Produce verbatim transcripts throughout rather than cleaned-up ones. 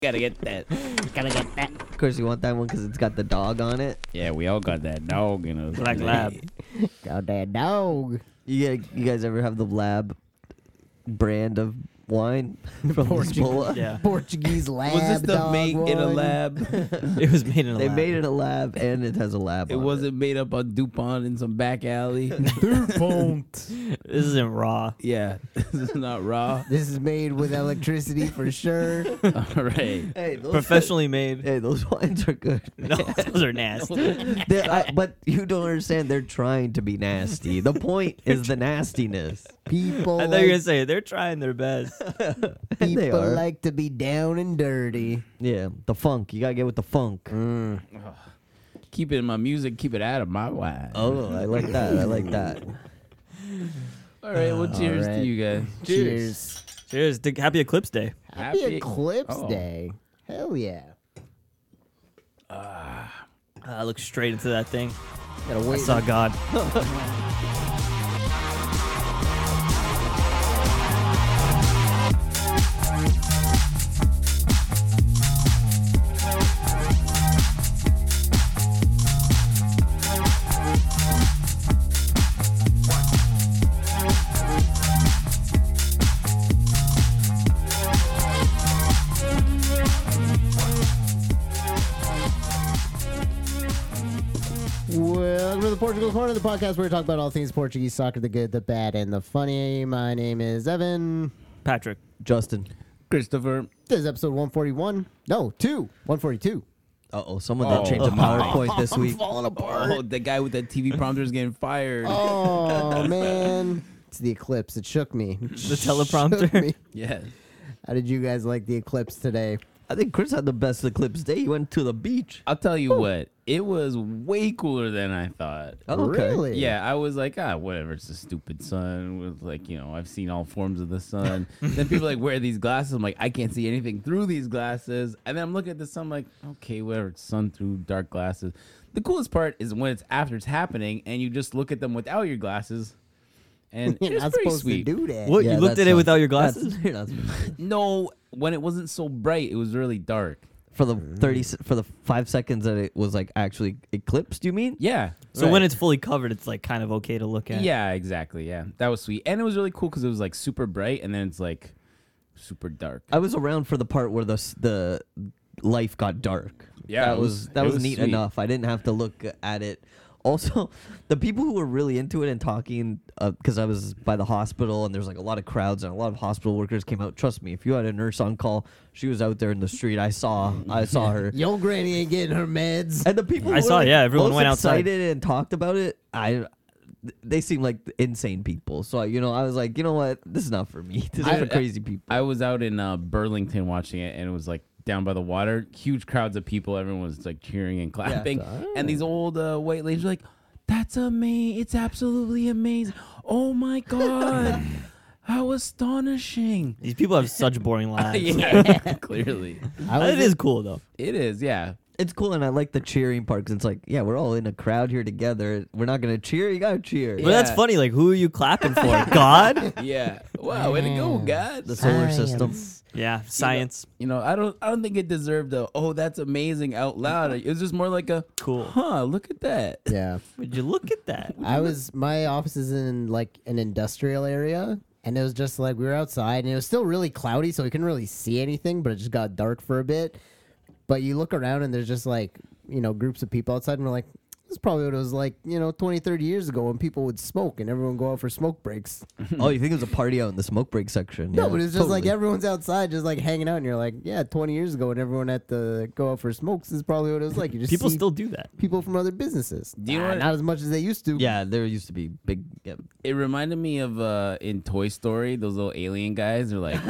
Gotta get that. Gotta get that. Of course, you want that one because it's got the dog on it. Yeah, we all got that dog in us. Black lab. Got that dog. You, you guys ever have the Lab brand of wine from Portuguese. Lisboa? Yeah. Portuguese lab. Was this stuff dog made in a one. lab? It was made in a They lab. made it in a lab, and it has a lab It on wasn't made up on DuPont in some back alley. This isn't raw. Yeah, this is not raw. This is made with electricity for sure. All right. Hey, those Professionally made. Hey, those wines are good. No, those are nasty. They're- I, but you don't understand. They're trying to be nasty. The point is the nastiness. People, I thought you were like, gonna say they're trying their best. They people are. like to be down and dirty. Yeah, the funk. You gotta get with the funk. Mm. Keep it in my music. Keep it out of my wine. Oh, I like that. I like that. All right. Well, cheers right. to you guys. Cheers. Cheers. to Happy Eclipse Day. Happy, Happy- Eclipse oh. Day. Hell yeah. I looked straight into that thing. Gotta I wait. saw God. Welcome to the Portugal Corner, the podcast where we talk about all things Portuguese soccer, the good, the bad, and the funny. My name is Evan. Patrick. Justin. Christopher. This is episode one forty-one. No, two. one forty-two. Uh oh, someone Oh. that changed the PowerPoint this week. Falling apart. Oh, the guy with that T V prompter is getting fired. Oh, man. It's the eclipse. It shook me. The Shook teleprompter. me. Yes. How did you guys like the eclipse today? I think Chris had the best Eclipse day. He went to the beach. I'll tell you what. It was way cooler than I thought. Oh, okay. Really? Yeah, I was like, ah, whatever. It's a stupid sun. With like, you know, I've seen all forms of the sun. Then people like wear these glasses. I'm like, I can't see anything through these glasses. And then I'm looking at the sun, I'm like, okay, whatever. It's sun through dark glasses. The coolest part is when it's after it's happening, and you just look at them without your glasses, and You're it's not pretty supposed sweet. to do that. What? Yeah, you looked that at it sucks. without your That's- glasses? you're not supposed to. No, when it wasn't so bright, it was really dark. For the thirty, se- for the five seconds that it was like actually eclipsed. You mean? Yeah. So right. when it's fully covered, it's like kind of okay to look at. Yeah, exactly. Yeah, that was sweet, and it was really cool because it was like super bright, and then it's like super dark. I was around for the part where the s- the life got dark. Yeah, that it was, was- that it was, was neat sweet. enough. I didn't have to look at it. Also, the people who were really into it and talking, because I was by the hospital and there's like a lot of crowds and a lot of hospital workers came out. Trust me, if you had a nurse on call, she was out there in the street. I saw, I saw her. Yo, Granny ain't getting her meds. And the people I who saw, were, like, yeah, everyone most went outside. excited and talked about it. I, they seem like insane people. So you know, I was like, you know what, this is not for me. This is I- for crazy people. I was out in uh, Burlington watching it, and it was like down by the water, huge crowds of people. Everyone was like cheering and clapping, and these old uh, white ladies were like, "That's amazing! It's absolutely amazing! Oh my god, how astonishing!" These people have such boring lives. yeah, clearly, I was It is cool though. it is. Yeah, It's cool, and I like the cheering part because it's like, yeah, we're all in a crowd here together. We're not gonna cheer. You gotta cheer. But that's Yeah. funny. Like, who are you clapping for? God? yeah. Wow, way to go, God! The solar system. Yeah, science. You know, I don't, I don't think it deserved a, "Oh, that's amazing" out loud. It was just more like a, Cool. "Huh, look at that." Yeah. Would you look at that? I was, my office is in like an industrial area. And it was just like we were outside and it was still really cloudy, so we couldn't really see anything, but it just got dark for a bit. But you look around and there's just like, you know, groups of people outside, and we're like, this is probably what it was like, you know, twenty, thirty years ago when people would smoke and everyone would go out for smoke breaks. Oh, you think it was a party out in the smoke break section? No, Yeah, but it's just like totally. everyone's outside just like hanging out, and you're like, yeah, twenty years ago when everyone had to go out for smokes, this is probably what it was like. You just People see still do that. people from other businesses. Do you know Nah, what- not as much as they used to. Yeah, there used to be big. Yeah. It reminded me of uh, in Toy Story, those little alien guys. They're like,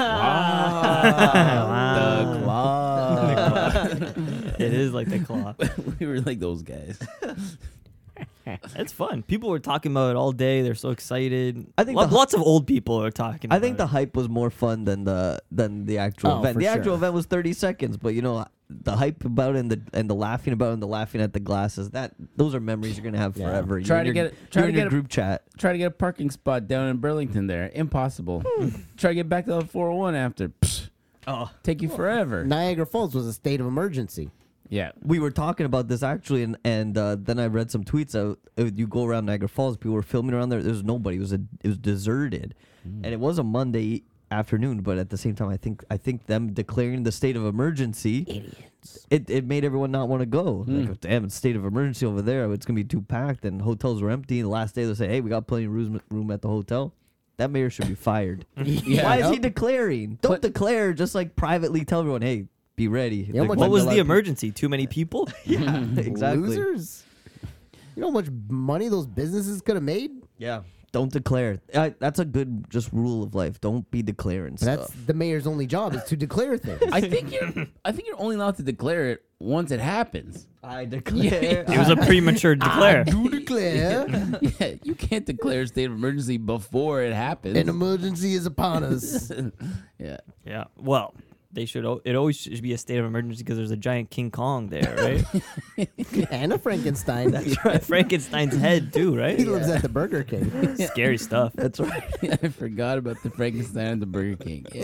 Wow. the claw. It is like the claw. We were like those guys. It's fun. People were talking about it all day. They're so excited. I think Lo- the- lots of old people are talking. I think the about hype was more fun than the than the actual Oh, event. for The actual sure. event was thirty seconds, but you know the hype about it and the and the laughing about it and the laughing at the glasses. That those are memories you're gonna have Yeah. forever. You Try and to your- get it- try you to and get your it- group chat. Try to get a parking spot down in Burlington there. Impossible. Try to get back to the four oh one after. Psh, Oh, Take you forever. Niagara Falls was a state of emergency. Yeah. we were talking about this actually, and and uh, then I read some tweets out. uh, You go around Niagara Falls, people were filming around there. There was nobody. It was a it was deserted, and it was a Monday afternoon. But at the same time, I think I think them declaring the state of emergency, Idiots. it, it made everyone not want to go. Mm. Like, damn, it's state of emergency over there. It's gonna be too packed, and hotels were empty. And the last day they say, hey, we got plenty of room room at the hotel. That mayor should be fired. Yeah. Why is he Yep. declaring? Don't But- declare. Just like privately tell everyone, hey, be ready. know how much What Like was a lot the of people- emergency? Too many people? Yeah, exactly. Losers. You know how much money those businesses could have made? Yeah. Don't declare. Uh, that's a good just rule of life. Don't be declaring But that's stuff. the mayor's only job is to declare things. I think you're. I think you're only allowed to declare it once it happens. I declare. It was a premature declare. Do declare Yeah, you can't declare a state of emergency before it happens. an emergency is upon us. Yeah. Yeah. Well, they should. al- It always should be a state of emergency because there's a giant King Kong there, right? And a Frankenstein. That's right. Frankenstein's head too, right? He lives at the Burger King. Scary stuff. That's right. I forgot about the Frankenstein and the Burger King. Yeah.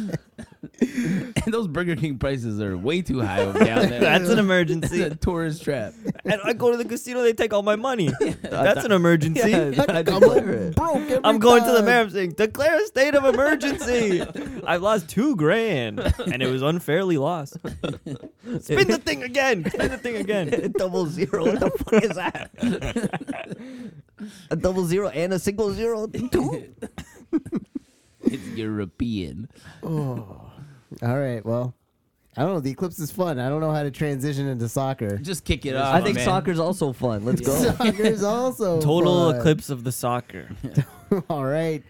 And those Burger King prices are way too high over down there. That's an It's emergency. a tourist trap. And I go to the casino, they take all my money. That's an emergency. Yeah, I I'm declare it. broke every I'm going to the time. mayor. I'm saying, declare a state of emergency. I've lost two grand, and it was unfairly lost. Spin the thing again. Spin the thing again. Double zero. What the fuck is that? A double zero and a single zero. Two. It's European. Oh. All right. Well, I don't know. The Eclipse is fun. I don't know how to transition into soccer. Just kick it off. I think man. soccer's also fun. Let's go. Soccer is also Total fun. eclipse of the soccer. All right.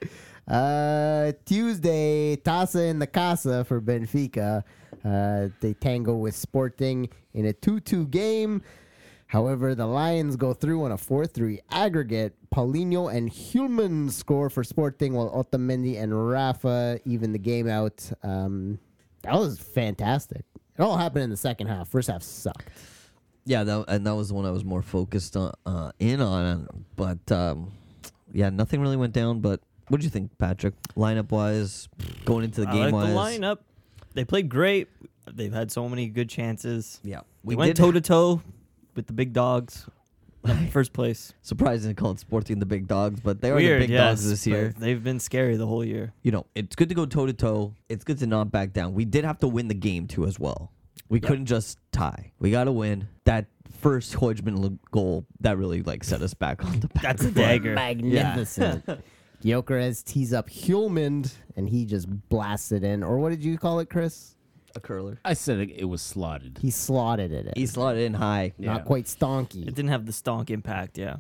Uh, Tuesday, Taça in the Casa for Benfica. Uh, they tango with Sporting in a two two game. However, the Lions go through on a four three aggregate. Paulinho and Hulman score for Sporting, while Otamendi and Rafa even the game out. Um, that was fantastic. It all happened in the second half. First half sucked. Yeah, that, and that was the one I was more focused on, uh, in on. But um, yeah, nothing really went down. But what do you think, Patrick? Lineup wise, going into the I game like the wise. lineup. They played great. They've had so many good chances. Yeah, We went toe to toe with the big dogs. First place. Surprising to call it Sporting the big dogs, but they are Weird, the big yes, dogs this year. but They've been scary the whole year. You know, it's good to go toe to toe. It's good to not back down. We did have to win the game too, as well. We Yep. couldn't just tie. We got to win. That first Hoijman l- goal that really like set us back on the back. That's a foot. dagger. Magnificent. Gyökeres tees up Hulman, and he just blasts it in. Or what did you call it, Chris? A curler. I said it, it was slotted. He slotted it in. He slotted in high. Yeah. Not quite stonky. It didn't have the stonk impact, yeah.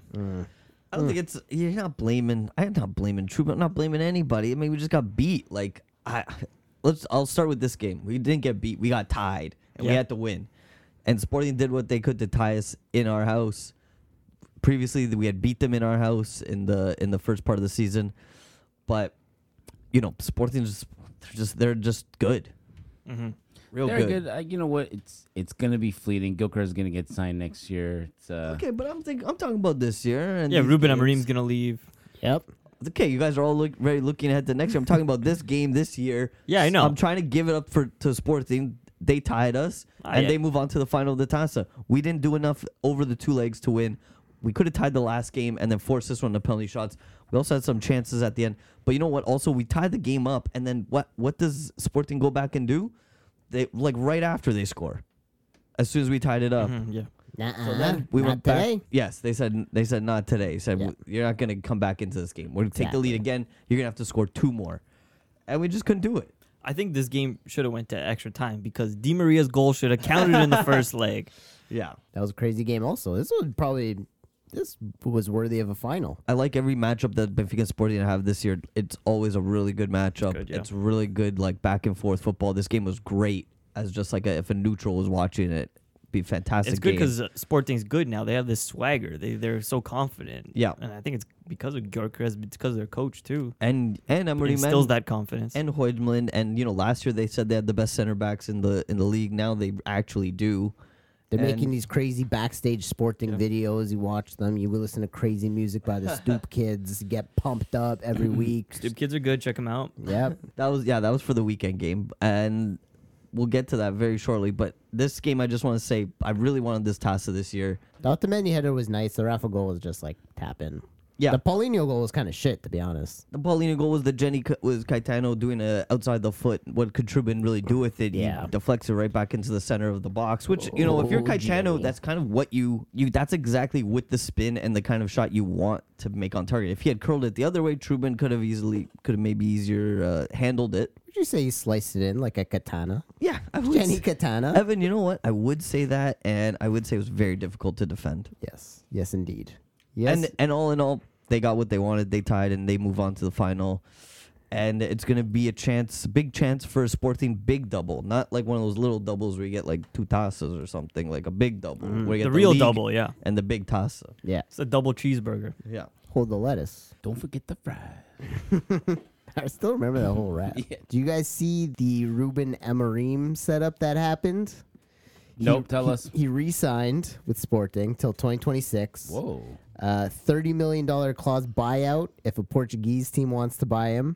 I don't think it's. You're not blaming. I'm not blaming Troop. I'm not blaming anybody. I mean, we just got beat. Like I, let's. I'll start with this game. We didn't get beat. We got tied, and we Yeah. had to win. And Sporting did what they could to tie us in our house. Previously, we had beat them in our house in the in the first part of the season, but you know, Sporting just they're just they're just good, Mm-hmm. real They're good. good. Uh, you know what? It's it's gonna be fleeting. Gilchrist is gonna get signed next year. It's uh, Okay, but I'm think I'm talking about this year. And Yeah, these Ruben games. Amorim's going to leave. Yep. Okay, you guys are all look, very looking ahead to next year. I'm talking about this game this year. Yeah, I know. I'm trying to give it up for to Sporting. They tied us, Ah, and yeah. they move on to the final of the Taça. We didn't do enough over the two legs to win. We could have tied the last game and then forced this one to penalty shots. We also had some chances at the end. But you know what? Also, we tied the game up, and then what? What does Sporting go back and do? They like right after they score, as soon as we tied it up. Mhm, yeah. Nuh-uh. So then we Not went today. back. Yes, they said they said not today. Said Yeah. "W- you're not going to come back into this game. We're going to take the lead Exactly. again. You're going to have to score two more, and we just couldn't do it. I think this game should have went to extra time because Di Maria's goal should have counted in the first leg. Yeah, That was a crazy game also. This was probably this was worthy of a final. I like every matchup that Benfica and Sporting have this year. It's always a really good matchup. Good, yeah. It's really good, like back and forth football. This game was great as just like a, if a neutral was watching it, be a fantastic. It's good game. because uh, Sporting's good now. They have this swagger. They they're so confident. Yeah. and I think it's because of Gyökeres, it's because of their coach too. and and It Emery instills and, that confidence. and Hoijman, and you know last year they said they had the best center backs in the in the league. Now they actually do. They're And- making these crazy backstage sporting Yeah. videos. You watch them. You listen to crazy music by the Stoop Kids. Get pumped up every week. Stoop kids are good. Check them out. Yep. That was yeah, that was for the weekend game, and we'll get to that very shortly. But this game, I just want to say, I really wanted this Tassa this year. The Otamendi header was nice. The Rafa goal was just like tap in. Yeah, The Paulinho goal was kind of shit, to be honest. the Paulino goal was the Jenny Ca- was Caetano doing a outside the foot. What could Trubin really do with it? Yeah. He deflects it right back into the center of the box. Which you know, if you're Oh, Caetano, Jenny. that's kind of what you you. That's exactly with the spin and the kind of shot you want to make on target. If he had curled it the other way, Trubin could have easily could have maybe easier uh, handled it. Would you say he sliced it in like a katana? Yeah, I would Jenny say- katana? Evan, you know what? I would say that, and I would say it was very difficult to defend. Yes. Yes, indeed. Yes. And and all in all, they got what they wanted. They tied, and they move on to the final. And it's gonna be a chance, big chance for a Sporting big double, not like one of those little doubles where you get like two tassas or something, like a big double. Where you The get real league double, yeah. and the big tassa. yeah. It's a double cheeseburger. Yeah. Hold the lettuce. Don't forget the fries. I still remember that whole rap. Yeah. Do you guys see the Ruben Amorim setup that happened? Nope, He- tell he- us. He re-signed with Sporting till twenty twenty-six. Whoa. Uh, thirty million dollars clause buyout if a Portuguese team wants to buy him.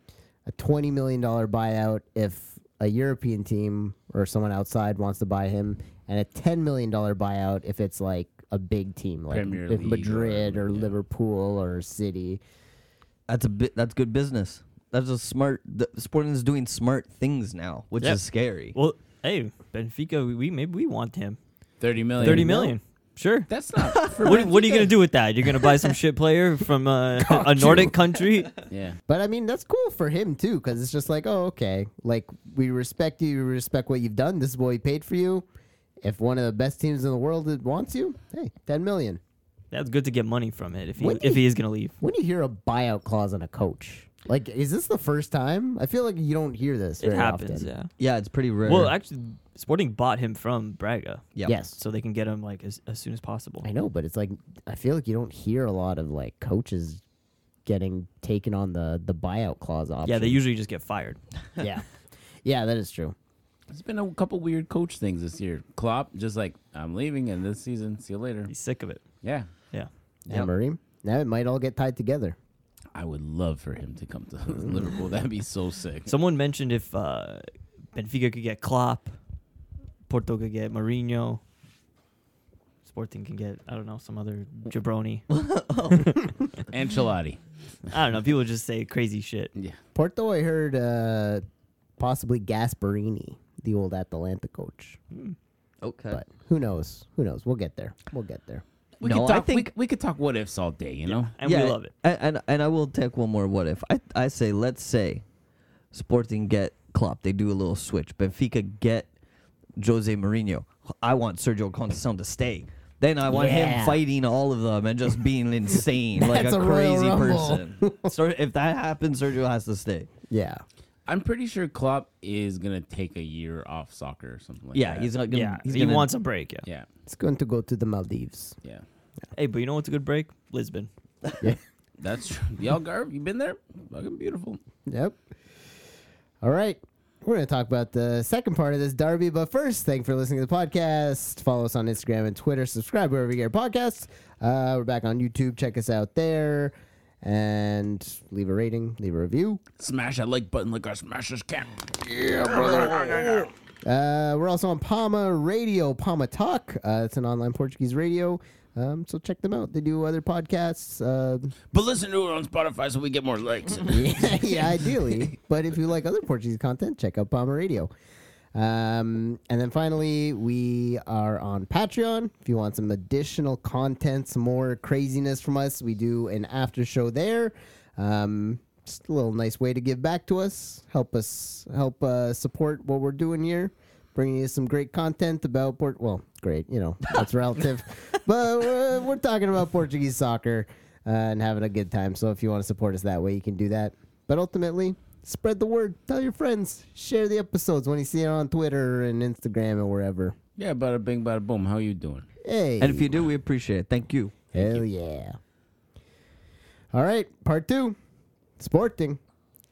A twenty million dollars buyout if a European team or someone outside wants to buy him. And a ten million dollars buyout if it's like a big team, like Premier if League Madrid or- or, yeah. Liverpool or City. That's a bit. That's good business. That's a smart. The Sporting is doing smart things now, which Yeah. is scary. Well, hey, Benfica, we, we maybe we want him. thirty million. Thirty million. Sure. That's not. For What, what are you Benfica. gonna do with that? You're gonna buy some shit player from uh, a Nordic country? Yeah. But I mean, that's cool for him too, because it's just like, oh, okay, like we respect you, we respect what you've done. This is what we paid for you. If one of the best teams in the world that wants you, hey, ten million. That's good to get money from it if he When if he- he is gonna leave. When do you hear a buyout clause on a coach? Like, is this the first time? I feel like you don't hear this. It very happens, often. yeah. Yeah, it's pretty rare. Well, actually, Sporting bought him from Braga, yeah. Yes, so they can get him like as, as soon as possible. I know, but it's like I feel like you don't hear a lot of like coaches getting taken on the the buyout clause option. Yeah, they usually just get fired. yeah, yeah, that is true. There's been a couple weird coach things this year. Klopp just like, I'm leaving, and this season, see you later. He's sick of it. Yeah. Yeah. Yep. And Marie, now it might all get tied together. I would love for him to come to Liverpool. That'd be so sick. Someone mentioned if uh, Benfica could get Klopp, Porto could get Mourinho, Sporting can get, I don't know, some other jabroni. Ancelotti. I don't know. People just say crazy shit. Yeah. Porto, I heard uh, possibly Gasparini, the old Atalanta coach. Okay. But who knows? Who knows? We'll get there. We'll get there. We No, could I talk, we, think- we could talk what ifs all day, you know? And yeah, we love it. And, and and I will take one more. What if I I say let's say Sporting get Klopp, they do a little switch. Benfica get Jose Mourinho. I want Sergio Conceição to stay. Then I want Yeah. him fighting all of them and just being insane like That's a a Royal crazy Rumble. person. So if that happens, Sergio has to stay. Yeah. I'm pretty sure Klopp is going to take a year off soccer or something like Yeah, that. he's not gonna. Yeah, he's he gonna, wants a break. Yeah. Yeah. It's going to go to the Maldives. Yeah. Hey, but you know what's a good break? Lisbon. Yeah. That's true. The Algarve, you been there? Fucking beautiful. Yep. All right. We're going to talk about the second part of this derby. But first, thank you for listening to the podcast. Follow us on Instagram and Twitter. Subscribe wherever you get your podcasts. Uh, we're back on YouTube. Check us out there. And leave a rating, leave a review. Smash that like button like our smashers can. Uh, we're also on Palma Radio, Palma Talk. Uh, it's an online Portuguese radio. Um, so check them out. They do other podcasts. Uh, But listen to it on Spotify so we get more likes. yeah, yeah, ideally. But if you like other Portuguese content, check out Palma Radio. Um, and then finally, we are on Patreon. If you want some additional content, some more craziness from us, we do an after show there. Um, just a little nice way to give back to us, help us, help uh, support what we're doing here, bringing you some great content about Port. Well, great, you know, that's relative, but uh, we're talking about Portuguese soccer uh, and having a good time. So if you want to support us that way, you can do that. But ultimately, spread the word. Tell your friends. Share the episodes when you see it on Twitter and Instagram and wherever. Yeah, bada bing, bada boom. How you doing? Hey. And if you do, we appreciate it. Thank you. Hell yeah. All right, part two. Sporting.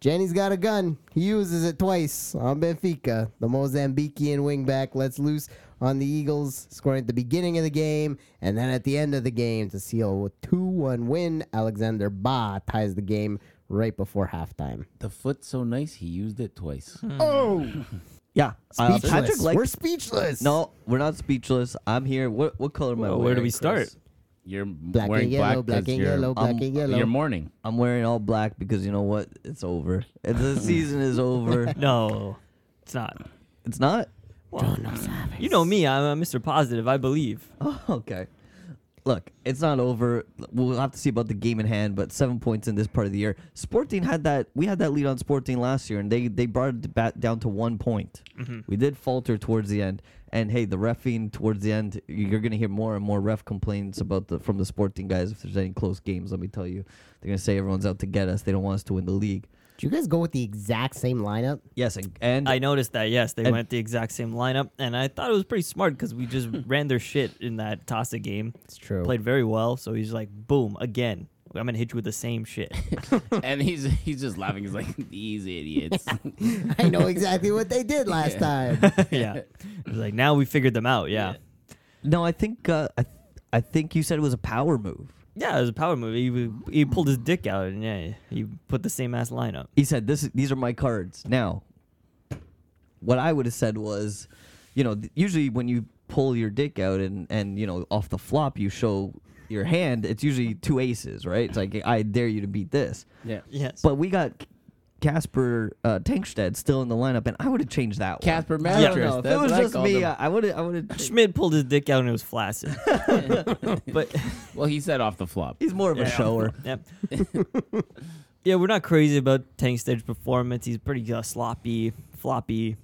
Jenny's got a gun. He uses it twice on Benfica. The Mozambican wingback lets loose on the Eagles, scoring at the beginning of the game and then at the end of the game to seal a two one win. Alexander Ba ties the game right before halftime. The foot's so nice, he used it twice. Oh, Yeah. Uh, speechless. Patrick liked- We're speechless. No, we're not speechless. I'm here. What what color am I Well, wearing? where do we Chris? start? You're Black wearing and yellow, black black 'cause and you're, yellow, black um, and yellow. you're mourning. I'm wearing all black because you know what? It's over. The season is over. No, it's not. It's not? Well, you know me. I'm a Mister Positive. I believe. Oh, okay. Look, it's not over. We'll have to see about the game in hand, but seven points in this part of the year. Sporting had that. We had that lead on Sporting last year, and they, they brought it back down to one point. Mm-hmm. We did falter towards the end. And, hey, the reffing towards the end, you're going to hear more and more ref complaints about the from the Sporting guys if there's any close games, let me tell you. They're going to say everyone's out to get us. They don't want us to win the league. Did you guys go with the exact same lineup? Yes, and, and I noticed that. Yes, they And- went the exact same lineup, and I thought it was pretty smart because we just ran their shit in that Tasa game. It's true. Played very well, so he's like, boom, again. I'm gonna hit you with the same shit. And he's he's just laughing. He's like, these idiots. I know exactly what they did last time. Yeah, he's like, now we figured them out. Yeah, no, I think uh, I, th- I think you said it was a power move. yeah, it was a power move. He w- he pulled his dick out, and yeah, he put the same ass lineup. He said, "This, is- these are my cards." Now, what I would have said was, you know, th- usually when you pull your dick out and and you know off the flop, you show your hand. It's usually two aces, right? It's like I dare you to beat this. Yeah. Yes, But we got Casper uh, Tankstead still in the lineup, and I would have changed that one. Casper I don't Mattress. know. If That's it was what I just called me, him. I would have. I would have. Schmidt pulled his dick out and it was flaccid. But Well, he said off the flop. He's more of a Yeah. shower. Yep. Yeah, we're not crazy about Tankstead's performance. He's pretty uh, sloppy, floppy.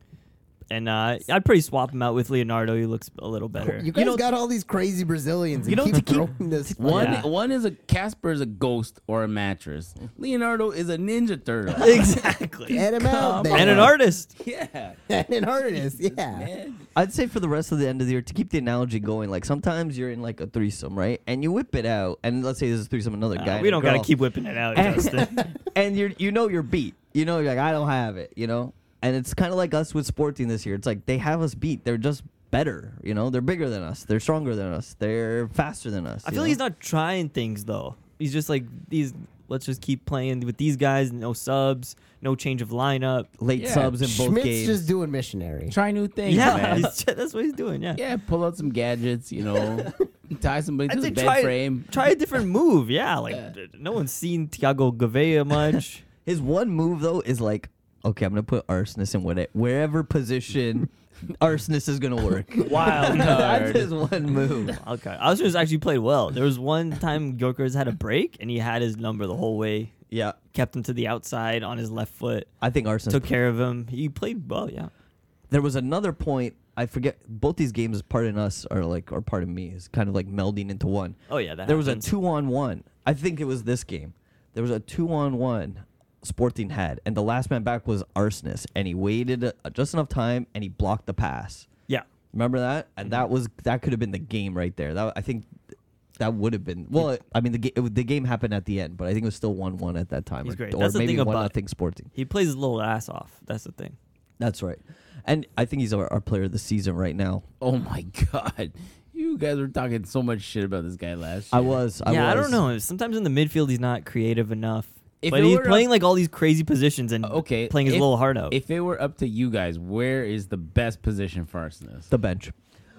And uh, I'd pretty swap him out with Leonardo. He looks a little better. You guys know- got all these crazy Brazilians. You and know, keep to keep- throwing this One Yeah. one is a Casper is a ghost or a mattress. Leonardo is a ninja turtle. Exactly. Get him out there. And an artist. Yeah. And an artist, yeah. Man. I'd say for the rest of the end of the year, to keep the analogy going, like sometimes you're in like a threesome, right? And you whip it out, and let's say this is a threesome, another Uh, guy. and we a don't got to girl. keep whipping it out, And- Justin. and you're you know you're beat. You know, you're like, I don't have it, you know? And it's kind of like us with Sporting this year. It's like they have us beat. They're just better, you know? They're bigger than us. They're stronger than us. They're faster than us. I you feel know? like he's not trying things, though. He's just like, these. Let's just keep playing with these guys. No subs, no change of lineup. late Yeah. subs in both Schmidt's games. just doing missionary. Try new things, Yeah, man. he's- that's what he's doing, yeah. Yeah, pull out some gadgets, you know, tie somebody I'd to say the bed try, frame. try a different move, yeah. Like, Yeah. d- no one's seen Thiago Gouveia much. His one move though is like, okay, I'm gonna put Arsonist in what wherever position Arsonist is gonna work. Wild That's card. his one move. Okay. Arsonist actually played well. There was one time Yorkers had a break, and he had his number the whole way. Yeah, Kept him to the outside on his left foot. I think Arsonist Took care of him. He played well, yeah. There was another point. I forget. Both these games, part in us, are like, or part of me, is kind of like melding into one. Oh, yeah, that There was a happens. two on one. I think it was this game. There was a two on one Sporting had, and the last man back was Arsonist, and he waited uh, just enough time, and he blocked the pass. Yeah. Remember that? And that was that could have been the game right there. That I think that would have been. Well, I mean the ga- it, was- the game happened at the end, but I think it was still one one at that time. He's or, great. Or That's the maybe thing one about- nothing Sporting. He plays his little ass off. That's the thing. That's right. And I think he's our, our player of the season right now. Oh my god, you guys were talking so much shit about this guy last year. I was. I yeah, I was. don't know. Sometimes in the midfield, he's not creative enough. If but it he's were playing up- like all these crazy positions and Okay, playing his if- little heart out. If it were up to you guys, where is the best position for Arsonist? The bench.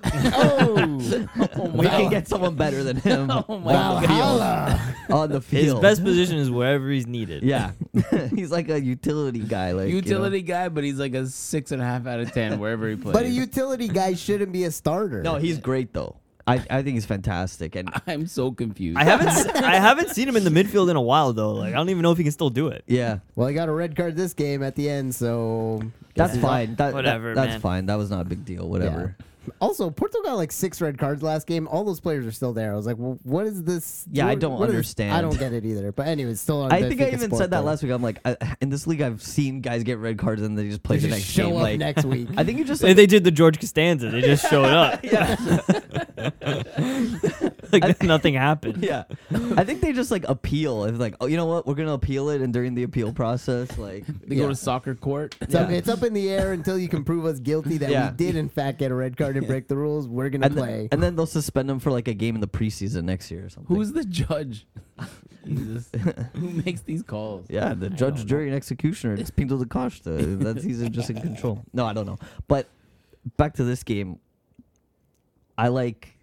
Oh, We can get someone better than him Oh my on the Valhalla. field. On the His field. best position is wherever he's needed. Yeah, he's like a utility guy. Like you know. Utility guy, but he's like a six and a half out of ten wherever he plays. But a utility guy shouldn't be a starter. No, he's great though. I, I think he's fantastic. And I'm so confused. I haven't s- I haven't seen him in the midfield in a while though. Like I don't even know if he can still do it. yeah, Well, he got a red card this game at the end, so that's Yeah. fine. That, that- Whatever, that's man. fine. That was not a big deal. Whatever. Also, Porto got like six red cards last game. All those players are still there. I was like, well, what is this? Yeah, I what- don't what is- understand. I don't get it either. But anyway, it's still on I think I Benfica even Sport, said that though. last week. I'm like, I, in this league, I've seen guys get red cards and they just play They the just next show game. up Like next week. I think you just They, they did the George Costanza. They just showed up. yeah. like nothing happened. Yeah, I think they just like appeal. It's like, oh, you know what? We're gonna appeal it, and during the appeal process, like They yeah. go to soccer court. It's, up, Yeah. it's up in the air until you can prove us guilty that Yeah. we did in fact get a red card and break the rules. We're gonna and, play. then, and then they'll suspend them for like a game in the preseason next year or something. Who's the judge? Jesus. Who makes these calls? Yeah, the I judge, don't jury, and executioner. It's Pinto da Costa. That's he's just in control. No, I don't know. But back to this game. I like.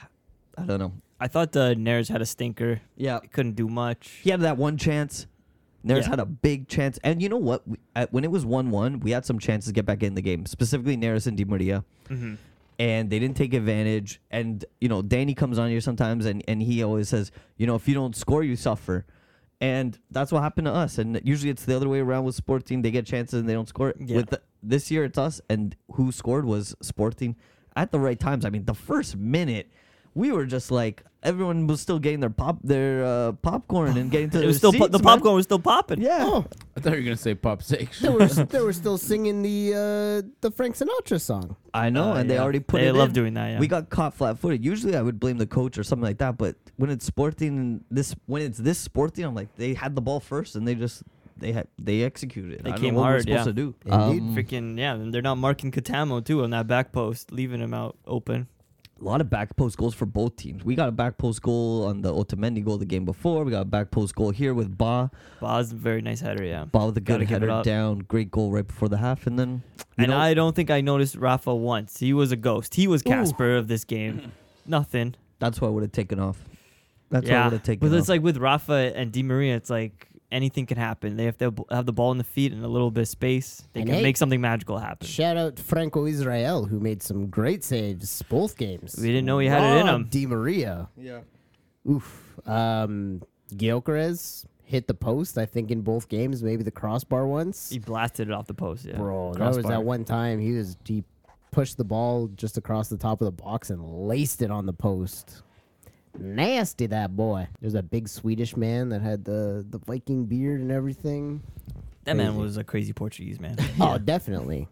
I don't know. I thought uh, Neres had a stinker. Yeah, Couldn't do much. he had that one chance. Neres Yeah. had a big chance, and you know what? We, at, when it was one-one, we had some chances to get back in the game. Specifically, Neres and Di Maria. Mm-hmm. And they didn't take advantage. And, you know, Danny comes on here sometimes, and, and he always says, you know, if you don't score, you suffer. And that's what happened to us. And usually it's the other way around with Sporting. They get chances and they don't score. Yeah. With the, this year, it's us. And who scored was Sporting at the right times. I mean, the first minute, we were just like, everyone was still getting their pop, their uh, popcorn and getting to It their was still po- seats, the man. popcorn was still popping. Yeah. Oh, I thought you were gonna say Pop Six. they were they were still singing the uh, the Frank Sinatra song. I know. Uh, and they yeah. already put They it love in. doing that, yeah. We got caught flat-footed. Usually, I would blame the coach or something like that. But when it's Sporting, this when it's this Sporting, I'm like, they had the ball first and they just they had they executed. They I don't came know what hard, we're supposed yeah. to do. Indeed. Um, Freaking yeah, and they're not marking Katamo too on that back post, leaving him out open. a lot of back post goals for both teams. We got a back post goal on the Otamendi goal the game before. We got a back post goal here with Ba. Ba's a very nice header, yeah. Ba with a Gotta good give it header up. down. Great goal right before the half, and then you And know, I don't think I noticed Rafa once. He was a ghost. He was Casper of this game. Nothing. that's why I would have taken off. That's why I yeah, would have taken but off. it's like with Rafa and Di Maria, it's like anything can happen. They have to have the ball in the feet and a little bit of space. They And can hey, make something magical happen. Shout out Franco Israel, who made some great saves both games. We didn't know he had it in Rob him. Di Maria. yeah. Oof. Um, Gyökeres hit the post, I think, in both games, maybe the crossbar once. He blasted it off the post. Yeah, Bro, that was Crossbar. that one time he was he pushed the ball just across the top of the box and laced it on the post. Nasty, that boy. There's that big Swedish man that had the the Viking beard and everything. That man Crazy. was a crazy Portuguese man. Oh, definitely.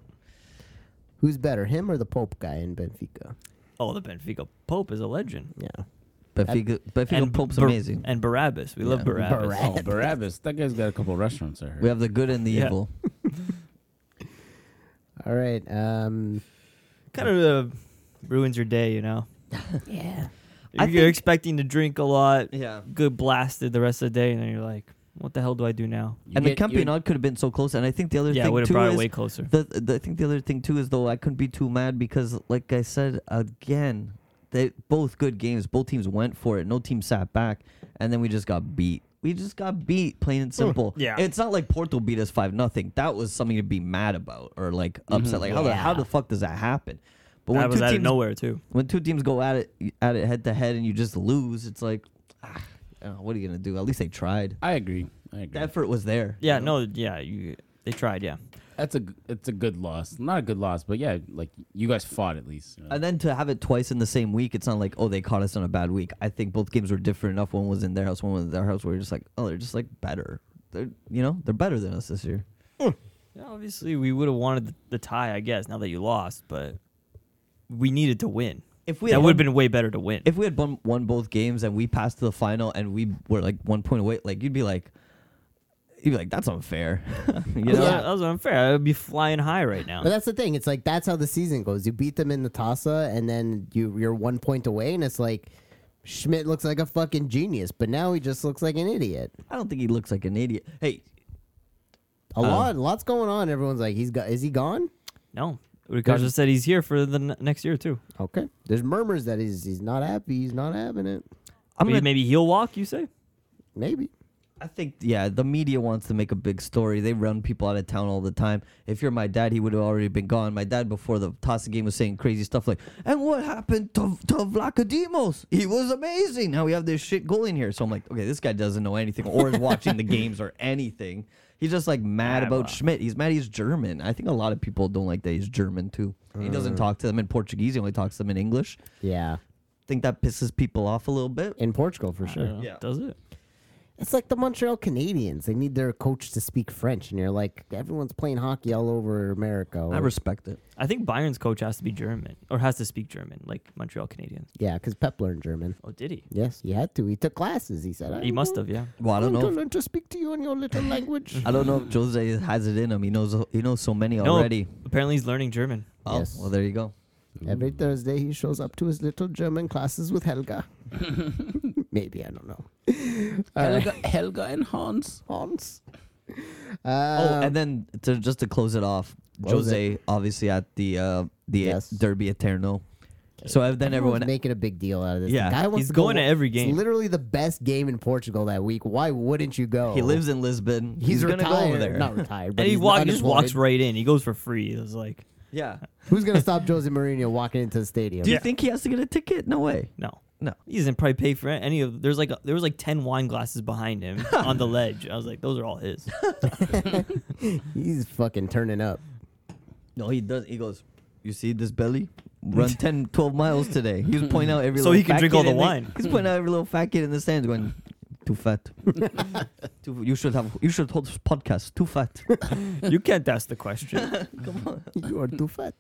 Who's better, him or the Pope guy in Benfica? Oh, the Benfica Pope is a legend. Yeah. Benfica, Benfica Pope's Bar- amazing. And Barabbas. We love Yeah. Barabbas. Barabbas. Oh, Barabbas. That guy's got a couple restaurants. I heard. We have the good and the Yeah. evil. All right. Um. Kind of uh, ruins your day, you know. Yeah. I You're think- expecting to drink a lot, Yeah. good blasted the rest of the day, and then you're like, what the hell do I do now? You And the get- you- Campeonato could have been so close. And I think the other Yeah, I thing would have too brought is it way closer. the, the I think the other thing too is though I couldn't be too mad because like I said again, they both good games. Both teams went for it. No team sat back, and then we just got beat. We just got beat, plain and simple. Yeah. It's not like Porto beat us five nothing. That was something to be mad about or like upset. Mhm. Like how the how Yeah. the fuck does that happen? But That when was two out of teams nowhere, too. when two teams go at it at it head to head and you just lose, it's like, ah, I don't know, what are you gonna do? At least they tried. I agree. I agree. The effort was there. Yeah, you know? no, yeah, you. They tried, yeah. That's a g- it's a good loss. Not a good loss, but yeah, like you guys fought at least. you know. And then to have it twice in the same week, it's not like, oh, they caught us on a bad week. I think both games were different enough. One was in their house, one was in their house. Where you're just like, oh, they're just like better. They're you know they're better than us this year. Yeah, obviously, we would have wanted the, the tie, I guess, now that you lost, but we needed to win. If we That had would have won- been way better to win. if we had won, won both games and we passed to the final and we were like one point away, like you'd be like, you'd be like, that's unfair. you That was- know? Yeah. that was unfair. I would be flying high right now. But that's the thing. It's like that's how the season goes. You beat them in the Tasa, and then you you're one point away, and it's like Schmidt looks like a fucking genius, but now he just looks like an idiot. I don't think he looks like an idiot. Hey, A Um, lot, lots going on. Everyone's like, he's got. Is he gone? No. Ricardo said he's here for the n- next year, too. Okay. There's murmurs that he's he's not happy. He's not having it. I'm maybe, gonna maybe he'll walk, you say? Maybe. I think, yeah, the media wants to make a big story. They run people out of town all the time. If you're my dad, he would have already been gone. My dad, before the Tasa game, was saying crazy stuff like, and what happened to, to Vlachodimos? He was amazing. Now we have this shit goal in here. So I'm like, okay, this guy doesn't know anything or is watching the games or anything. He's just like mad Yeah, about well. Schmidt. He's mad he's German. I think a lot of people don't like that he's German too. He doesn't talk to them in Portuguese. He only talks to them in English. Yeah. I think that pisses people off a little bit. In Portugal for I sure. don't know. Yeah. Does it? It's like the Montreal Canadiens. They need their coach to speak French, and you're like, everyone's playing hockey all over America. I Or- respect it. I think Bayern's coach has to be German or has to speak German, like Montreal Canadiens. yeah, because Pep learned German. Oh, did he? Yes, he had to. He took classes. He said, He must have, yeah. Well, I don't I'm know. to If, learn to speak to you in your little language. I don't know if Jose has it in him. He knows. He knows so many No, already. apparently he's learning German. Oh, Yes. well, there you go. Every Thursday, he shows up to his little German classes with Helga. Maybe, I don't know. All right. Helga, Helga and Hans. Hans. Oh, Uh, and then to just to close it off, What was Jose obviously at the uh, the Yes. Derby Eterno. So uh, then everyone's everyone, making a big deal out of this. Yeah, the guy wants he's to go- going to every game. It's literally the best game in Portugal that week. Why wouldn't you go? he lives in Lisbon. He's, He's, gonna retired. go over there. Not retired, but And he, he's walk, he just walks unemployed. right in. He goes for free. It was like, Yeah. Who's gonna stop Jose Mourinho walking into the stadium? Do you Yeah. think he has to get a ticket? No way. no. No. He doesn't probably pay for any of. There's like there was like ten wine glasses behind him on the ledge. I was like, those are all his. He's fucking turning up. No, he does. He goes, you see this belly? Run ten, twelve miles today. He was pointing out every So little he can fat drink kid all the in wine. He's pointing out every little fat kid in the stands going, too fat. too, you should have. You should hold this podcast. Too fat. You can't ask the question. Come on. You are too fat.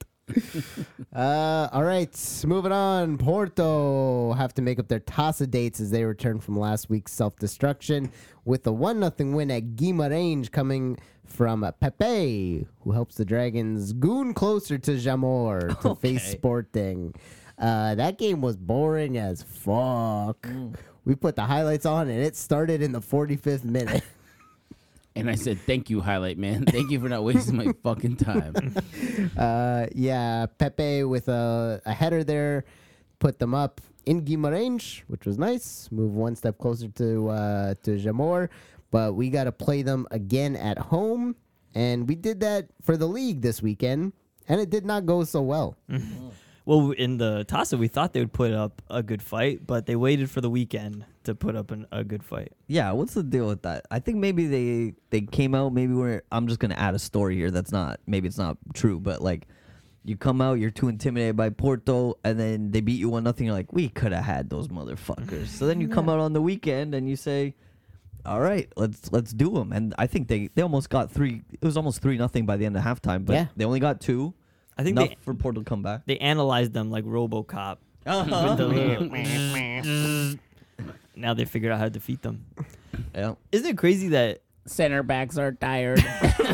uh, all right, moving on. Porto have to make up their Taça dates as they return from last week's self-destruction with a one nothing win at Guimarães coming from Pepe, who helps the Dragons goon closer to Jamor to face Okay. Sporting. Uh, that game was boring as fuck. Mm. We put the highlights on, and it started in the forty-fifth minute. And I said, thank you, highlight man. Thank you for not wasting my fucking time. Uh, yeah, Pepe with a, a header there, put them up in Guimarães, which was nice. Move one step closer to uh, to Jamor, but we got to play them again at home, and we did that for the league this weekend, and it did not go so well. Well, in the Taça, we thought they would put up a good fight, but they waited for the weekend to put up an, a good fight. Yeah, what's the deal with that? I think maybe they they came out. Maybe we're. I'm just gonna add a story here. That's not. Maybe it's not true, but like, you come out, you're too intimidated by Porto, and then they beat you one nothing. You're like, we could have had those motherfuckers. So then you come out on the weekend and you say, all right, let's let's do them. And I think they they almost got three. It was almost three nothing by the end of halftime, but Yeah. they only got two. I think Enough they for Porto to come back. they analyzed them like RoboCop. With the little now they figured out how to defeat them. Yeah. Isn't it crazy that Center backs are tired.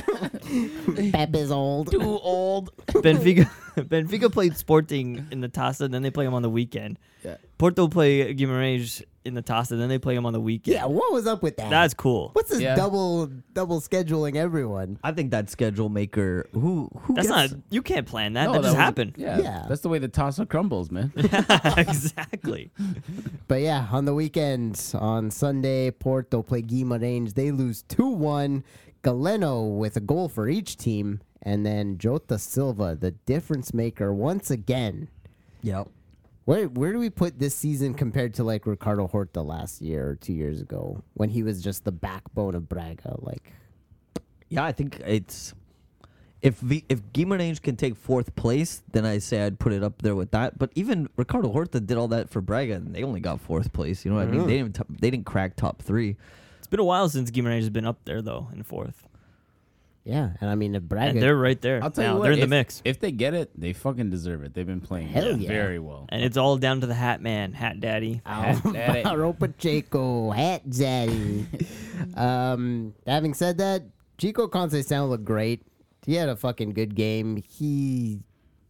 Pep is old. Too old. Benfica Benfica played Sporting in the Taça, and then they play them on the weekend. Yeah. Porto play Guimarães in the Taça, and then they play them on the weekend. Yeah, what was up with that? That's cool. What's this Yeah. double double scheduling everyone? I think that schedule maker. Who who That's gets, not. You can't plan that. No, that just was- happened. Yeah, Yeah. That's the way the Taça crumbles, man. Exactly. But yeah, on the weekend, on Sunday, Porto play Guimarães. They lose two one. Galeno with a goal for each team. And then Jota Silva, the difference maker, once again. Yeah. Where where do we put this season compared to like Ricardo Horta last year or two years ago when he was just the backbone of Braga? Like, Yeah, I think it's if v, if Guimarães can take fourth place, then I say I'd put it up there with that. But even Ricardo Horta did all that for Braga, and they only got fourth place. You know what I mean? They didn't t- they didn't crack top three. It's been a while since Guimarães has been up there though in fourth, yeah, and I mean, if Braga. and they're right there. I'll tell now. you what. They're in the if, mix, If they get it, they fucking deserve it. They've been playing Hell yeah. very well. and it's all down to the Hat Man, Hat Daddy. Daddy. Alvaro Pacheco, hat daddy. um, having said that, Chico Conceição looked great. He had a fucking good game. He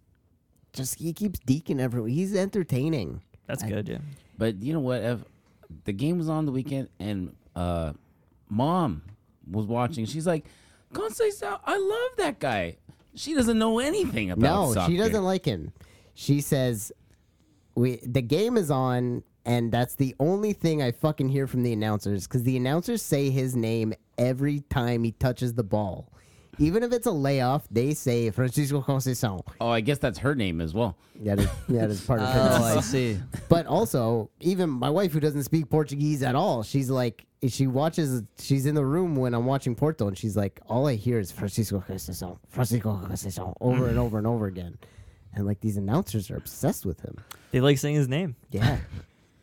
just he keeps deking everyone. He's entertaining. That's I- good. Yeah. But you know what? If the game was on the weekend and uh, mom was watching, she's like, Conceição, I love that guy. She doesn't know anything about No, soccer. she doesn't like him. She says, "We the game is on." And that's the only thing I fucking hear from the announcers, because the announcers say his name every time he touches the ball. Even if it's a layoff, they say Francisco Conceição. Oh, I guess that's her name as well. That is, that is part of Oh, I her. see. But also, even my wife, who doesn't speak Portuguese at all, she's like, she watches, she's in the room when I'm watching Porto, and she's like, all I hear is Francisco Conceição, Francisco Conceição, over and over and over again. And like these announcers are obsessed with him. They like saying his name. Yeah.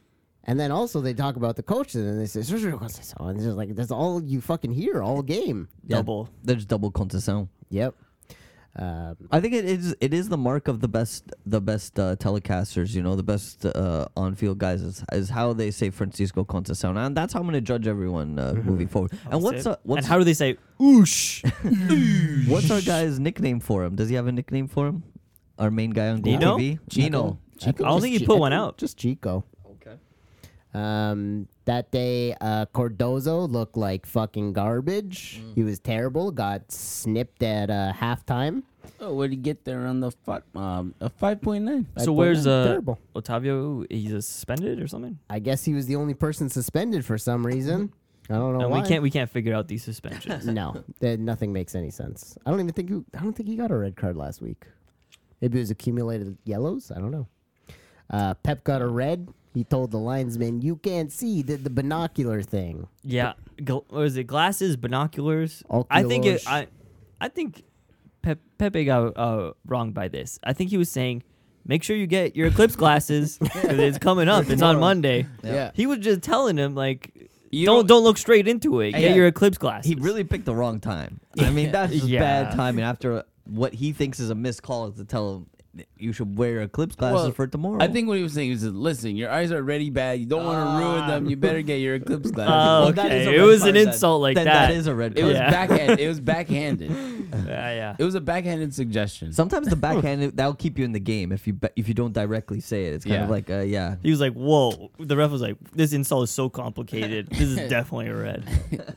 And then also they talk about the coaches and they say, Sergio Conceição. And it's just like, that's all you fucking hear all game. Yeah, Double. There's double Conceição. Yep. Um, I think it is it is the mark of the best the best uh, telecasters, you know, the best uh, on field guys is, is how they say Francisco Conceição, and that's how I'm going to judge everyone uh, moving forward. And what's uh, what's and how do they say oosh? what's our guy's nickname for him? Does he have a nickname for him? Our main guy on Goal Nino? T V, Chico. Gino. I, I don't think he put one out. Just Chico. Okay. Um, that day, uh, Cardozo looked like fucking garbage. Mm. He was terrible. Got snipped at uh, halftime. Oh, where'd he get there on the fi- um a five point nine? So where's uh terrible? Otavio? He's uh, suspended or something? I guess he was the only person suspended for some reason. I don't know And why. we can't we can't figure out these suspensions. No, that nothing makes any sense. I don't even think he, I don't think he got a red card last week. Maybe it was accumulated yellows. I don't know. Uh, Pep got a red. He told the linesman, "You can't see the, the binocular thing." Yeah, gl- what is it? Glasses, binoculars. I think it. Oculars. I, I think Pep, Pepe got uh, wrong by this. I think he was saying, make sure you get your eclipse glasses because it's coming up. It's on Monday. Yeah. He was just telling him like, You don't don't- don't look straight into it. Get Yeah. your eclipse glasses. He really picked the wrong time. I mean, that's just Yeah. bad timing after what he thinks is a missed call to tell him you should wear eclipse glasses Well, for tomorrow. I think what he was saying is, listen, your eyes are already bad. You don't want to ruin them. You better get your eclipse glasses. Oh, Well, that is a okay. It red was card an then. insult like then that. That is a red it card. was Yeah. backhand. It was backhanded. yeah, yeah. It was a backhanded suggestion. Sometimes the backhand that'll keep you in the game if you be- if you don't directly say it. It's kind Yeah. of like uh, yeah. He was like, whoa. The ref was like, this insult is so complicated. This is definitely a red.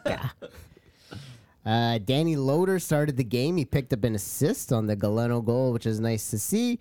Uh, Danny Loader started the game. He picked up an assist on the Galeno goal, which is nice to see.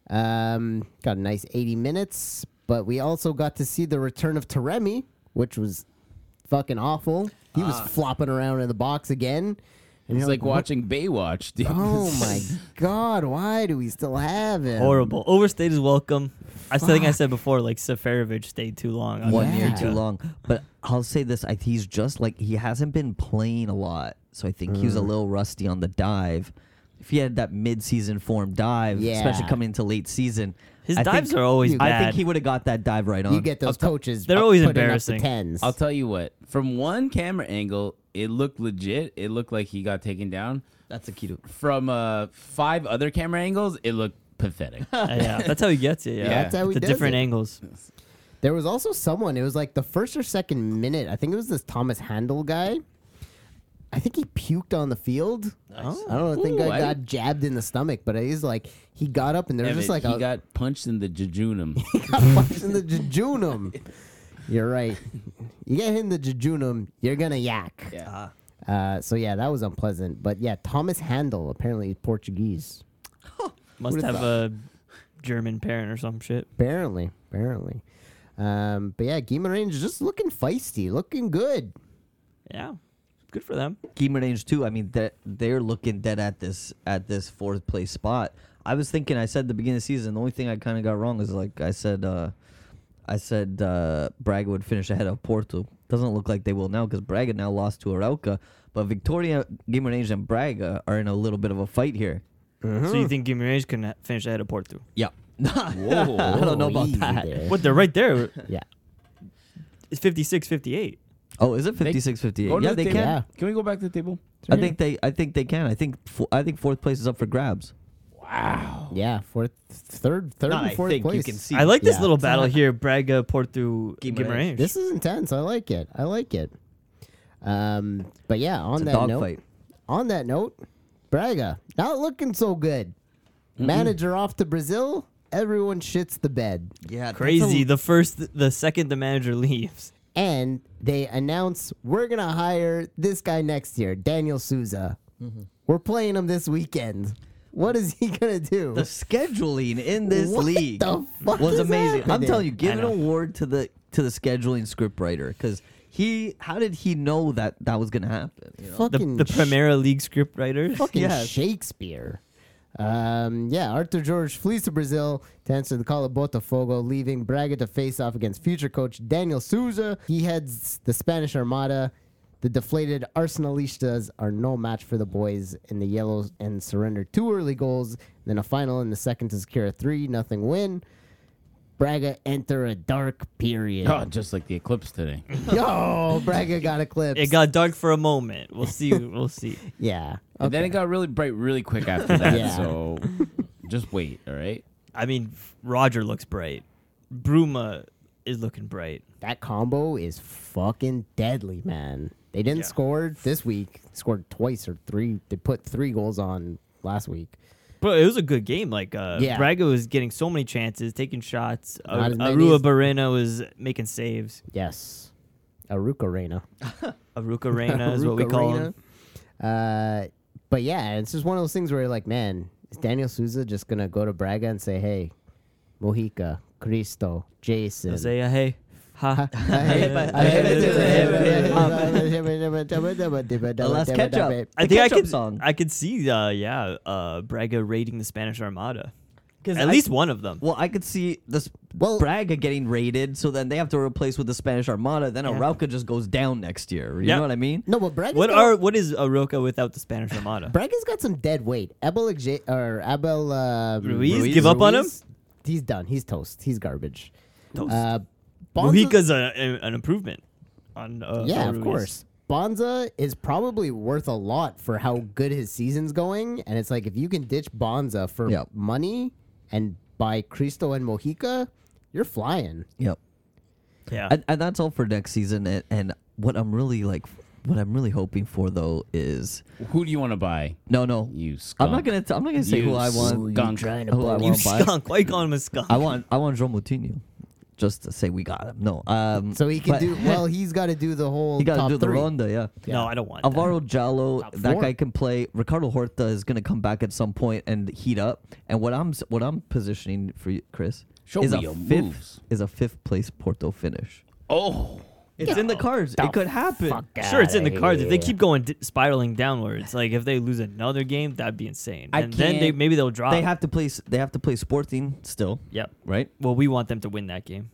Um, got a nice eighty minutes, but we also got to see the return of Taremi, which was fucking awful. He was flopping around in the box again. And It's you're like "What- watching Baywatch, dude. Oh my god! Why do we still have him? Horrible. Overstayed his welcome. I think I said before, like Seferovic stayed too long. on One that year Yeah. too long. But I'll say this: I, he's just like he hasn't been playing a lot, so I think he was a Mm. little rusty on the dive. If he had that mid-season form dive, especially Yeah. coming into late season, His I dives think- are always you- bad. I think he would have got that dive right on. You get those coaches. They're pu- always putting up the embarrassing. tens. I'll tell you what. From one camera angle, it looked legit. It looked like he got taken down. That's the key to. From uh, five other camera angles, it looked pathetic. Uh, yeah, that's how he gets it. Yeah, Yeah. That's how he the does different it. angles. There was also someone. It was like the first or second minute. I think it was this Thomas Handel guy. I think he puked on the field. Oh. I don't think Ooh, I I got jabbed in the stomach, but he's like he got up and there was Evan, just like he a got punched in the jejunum. got punched in the jejunum. You're right. You get hit in the jejunum, you're gonna yak. yeah. Uh, so yeah, that was unpleasant. But yeah, Thomas Handel apparently is Portuguese. Must Would've have thought. a German parent or some shit. Apparently, apparently. Um, but yeah, Guimarães is just looking feisty, looking good. Yeah, good for them. Guimarães too. I mean, they're, they're looking dead at this at this fourth place spot. I was thinking. I said at the beginning of the season. The only thing I kind of got wrong is like I said. Uh, I said uh, Braga would finish ahead of Porto. Doesn't look like they will now because Braga now lost to Arauca. But Victoria, Guimarães, and Braga are in a little bit of a fight here. So you think Guimarães can ha- finish ahead of Porto? Yeah. Whoa. I don't know about Easy that. there. What? They're right there. Yeah. It's fifty-six fifty-eight. Oh, is it fifty-six fifty-eight? Go to Yeah, the they table. can. Yeah. Can we go back to the table? I think they. I think they can. I think. Fo- I think fourth place is up for grabs. Wow. Yeah, fourth, third, third, Not and I fourth think place. you can see. I like this Yeah. little battle here: Braga, Porto, Guimarães. Guimarães. This is intense. I like it. I like it. Um, but yeah, on It's a that dog note, fight. on that note, Braga not looking so good. Manager off to Brazil. Everyone shits the bed, Yeah, that's Crazy. a- The first, the second the manager leaves. and they announce we're gonna hire this guy next year, Daniel Souza. Mm-hmm. We're playing him this weekend. What is he gonna do? the scheduling in this What league the fuck was is amazing. I'm happening? telling you, give I an know. award to the to the scheduling scriptwriter because he. How did he know that that was gonna happen? You know? The, Fucking the sh- Primera League script writers. Fucking Yes. Shakespeare. Um, yeah, Arthur Jorge flees to Brazil to answer the call of Botafogo, leaving Braga to face off against future coach Daniel Souza. He heads the Spanish Armada. The deflated Arsenalistas are no match for the boys in the yellows and surrender two early goals, then a final in the second to secure a three nothing win. Braga enter a dark period. Oh, just like the eclipse today. Yo, Braga got eclipsed. It got dark for a moment. We'll see. We'll see. yeah. And then it got really bright really quick after that. Yeah. So just wait, all right? I mean, Roger looks bright. Bruma is looking bright. That combo is fucking deadly, man. They didn't Yeah. score this week. Scored twice or three. They put three goals on last week. But it was a good game. Like uh, Yeah. Braga was getting so many chances, taking shots. Uh, Not as many Arua as- Barrena was making saves. Yes. Aruca Reina. Aruca Reina is what we call him. Uh, but yeah, it's just one of those things where you're like, man, is Daniel Souza just gonna go to Braga and say, hey, Mojica, Cristo, Jason? They'll say, uh, hey, ha. The last catch up. I The think I catch-up could, song. I could see, uh, yeah, uh, Braga raiding the Spanish Armada. 'Cause At I- least one of them. Well, I could see this Well- Braga getting raided, so then they have to replace with the Spanish Armada. Then Yeah. Arauca just goes down next year. You Yeah. know what I mean? No, but Braga's What got, are what is Aroca without the Spanish Armada? Braga's got some dead weight. Abel Exa- or Abel uh, Ruiz? Give up on him? He's done. He's toast. He's garbage. Toast. Uh, Bonza- Mujica's a, a, an improvement on uh, yeah, on of Ruiz. course. Bonza is probably worth a lot for how good his season's going, and it's like if you can ditch Bonza for Yep. money and buy Cristo and Mojica, you're flying. Yep. Yeah. And, and that's all for next season. And, and what I'm really like, what I'm really hoping for though is Who do you want to buy? no, no. You skunk. I'm not gonna. T- I'm not gonna say You who I want. skunk. trying to Who I buy- you want to buy. skunk. Why you calling him a skunk? I want. I want João Moutinho, just to say we got him. No. Um. So he can but- do well. He's got to do the whole. He got top to do the three. ronda. Yeah. No, I don't want that. Alvaro Jallo, Top that four. guy can play. Ricardo Horta is gonna come back at some point and heat up. And what I'm s- what I'm positioning for you, Chris, Show is me a your fifth moves. is a fifth place Porto finish. Oh. It's in the cards. The It could happen. fuck Sure, it's in the outta cards. If they here. keep going d- spiraling downwards, like if they lose another game, that'd be insane. I And then they can't- maybe they'll drop. They have to play. s- They have to play Sporting still, Yep. right? Well, we want them to win that game.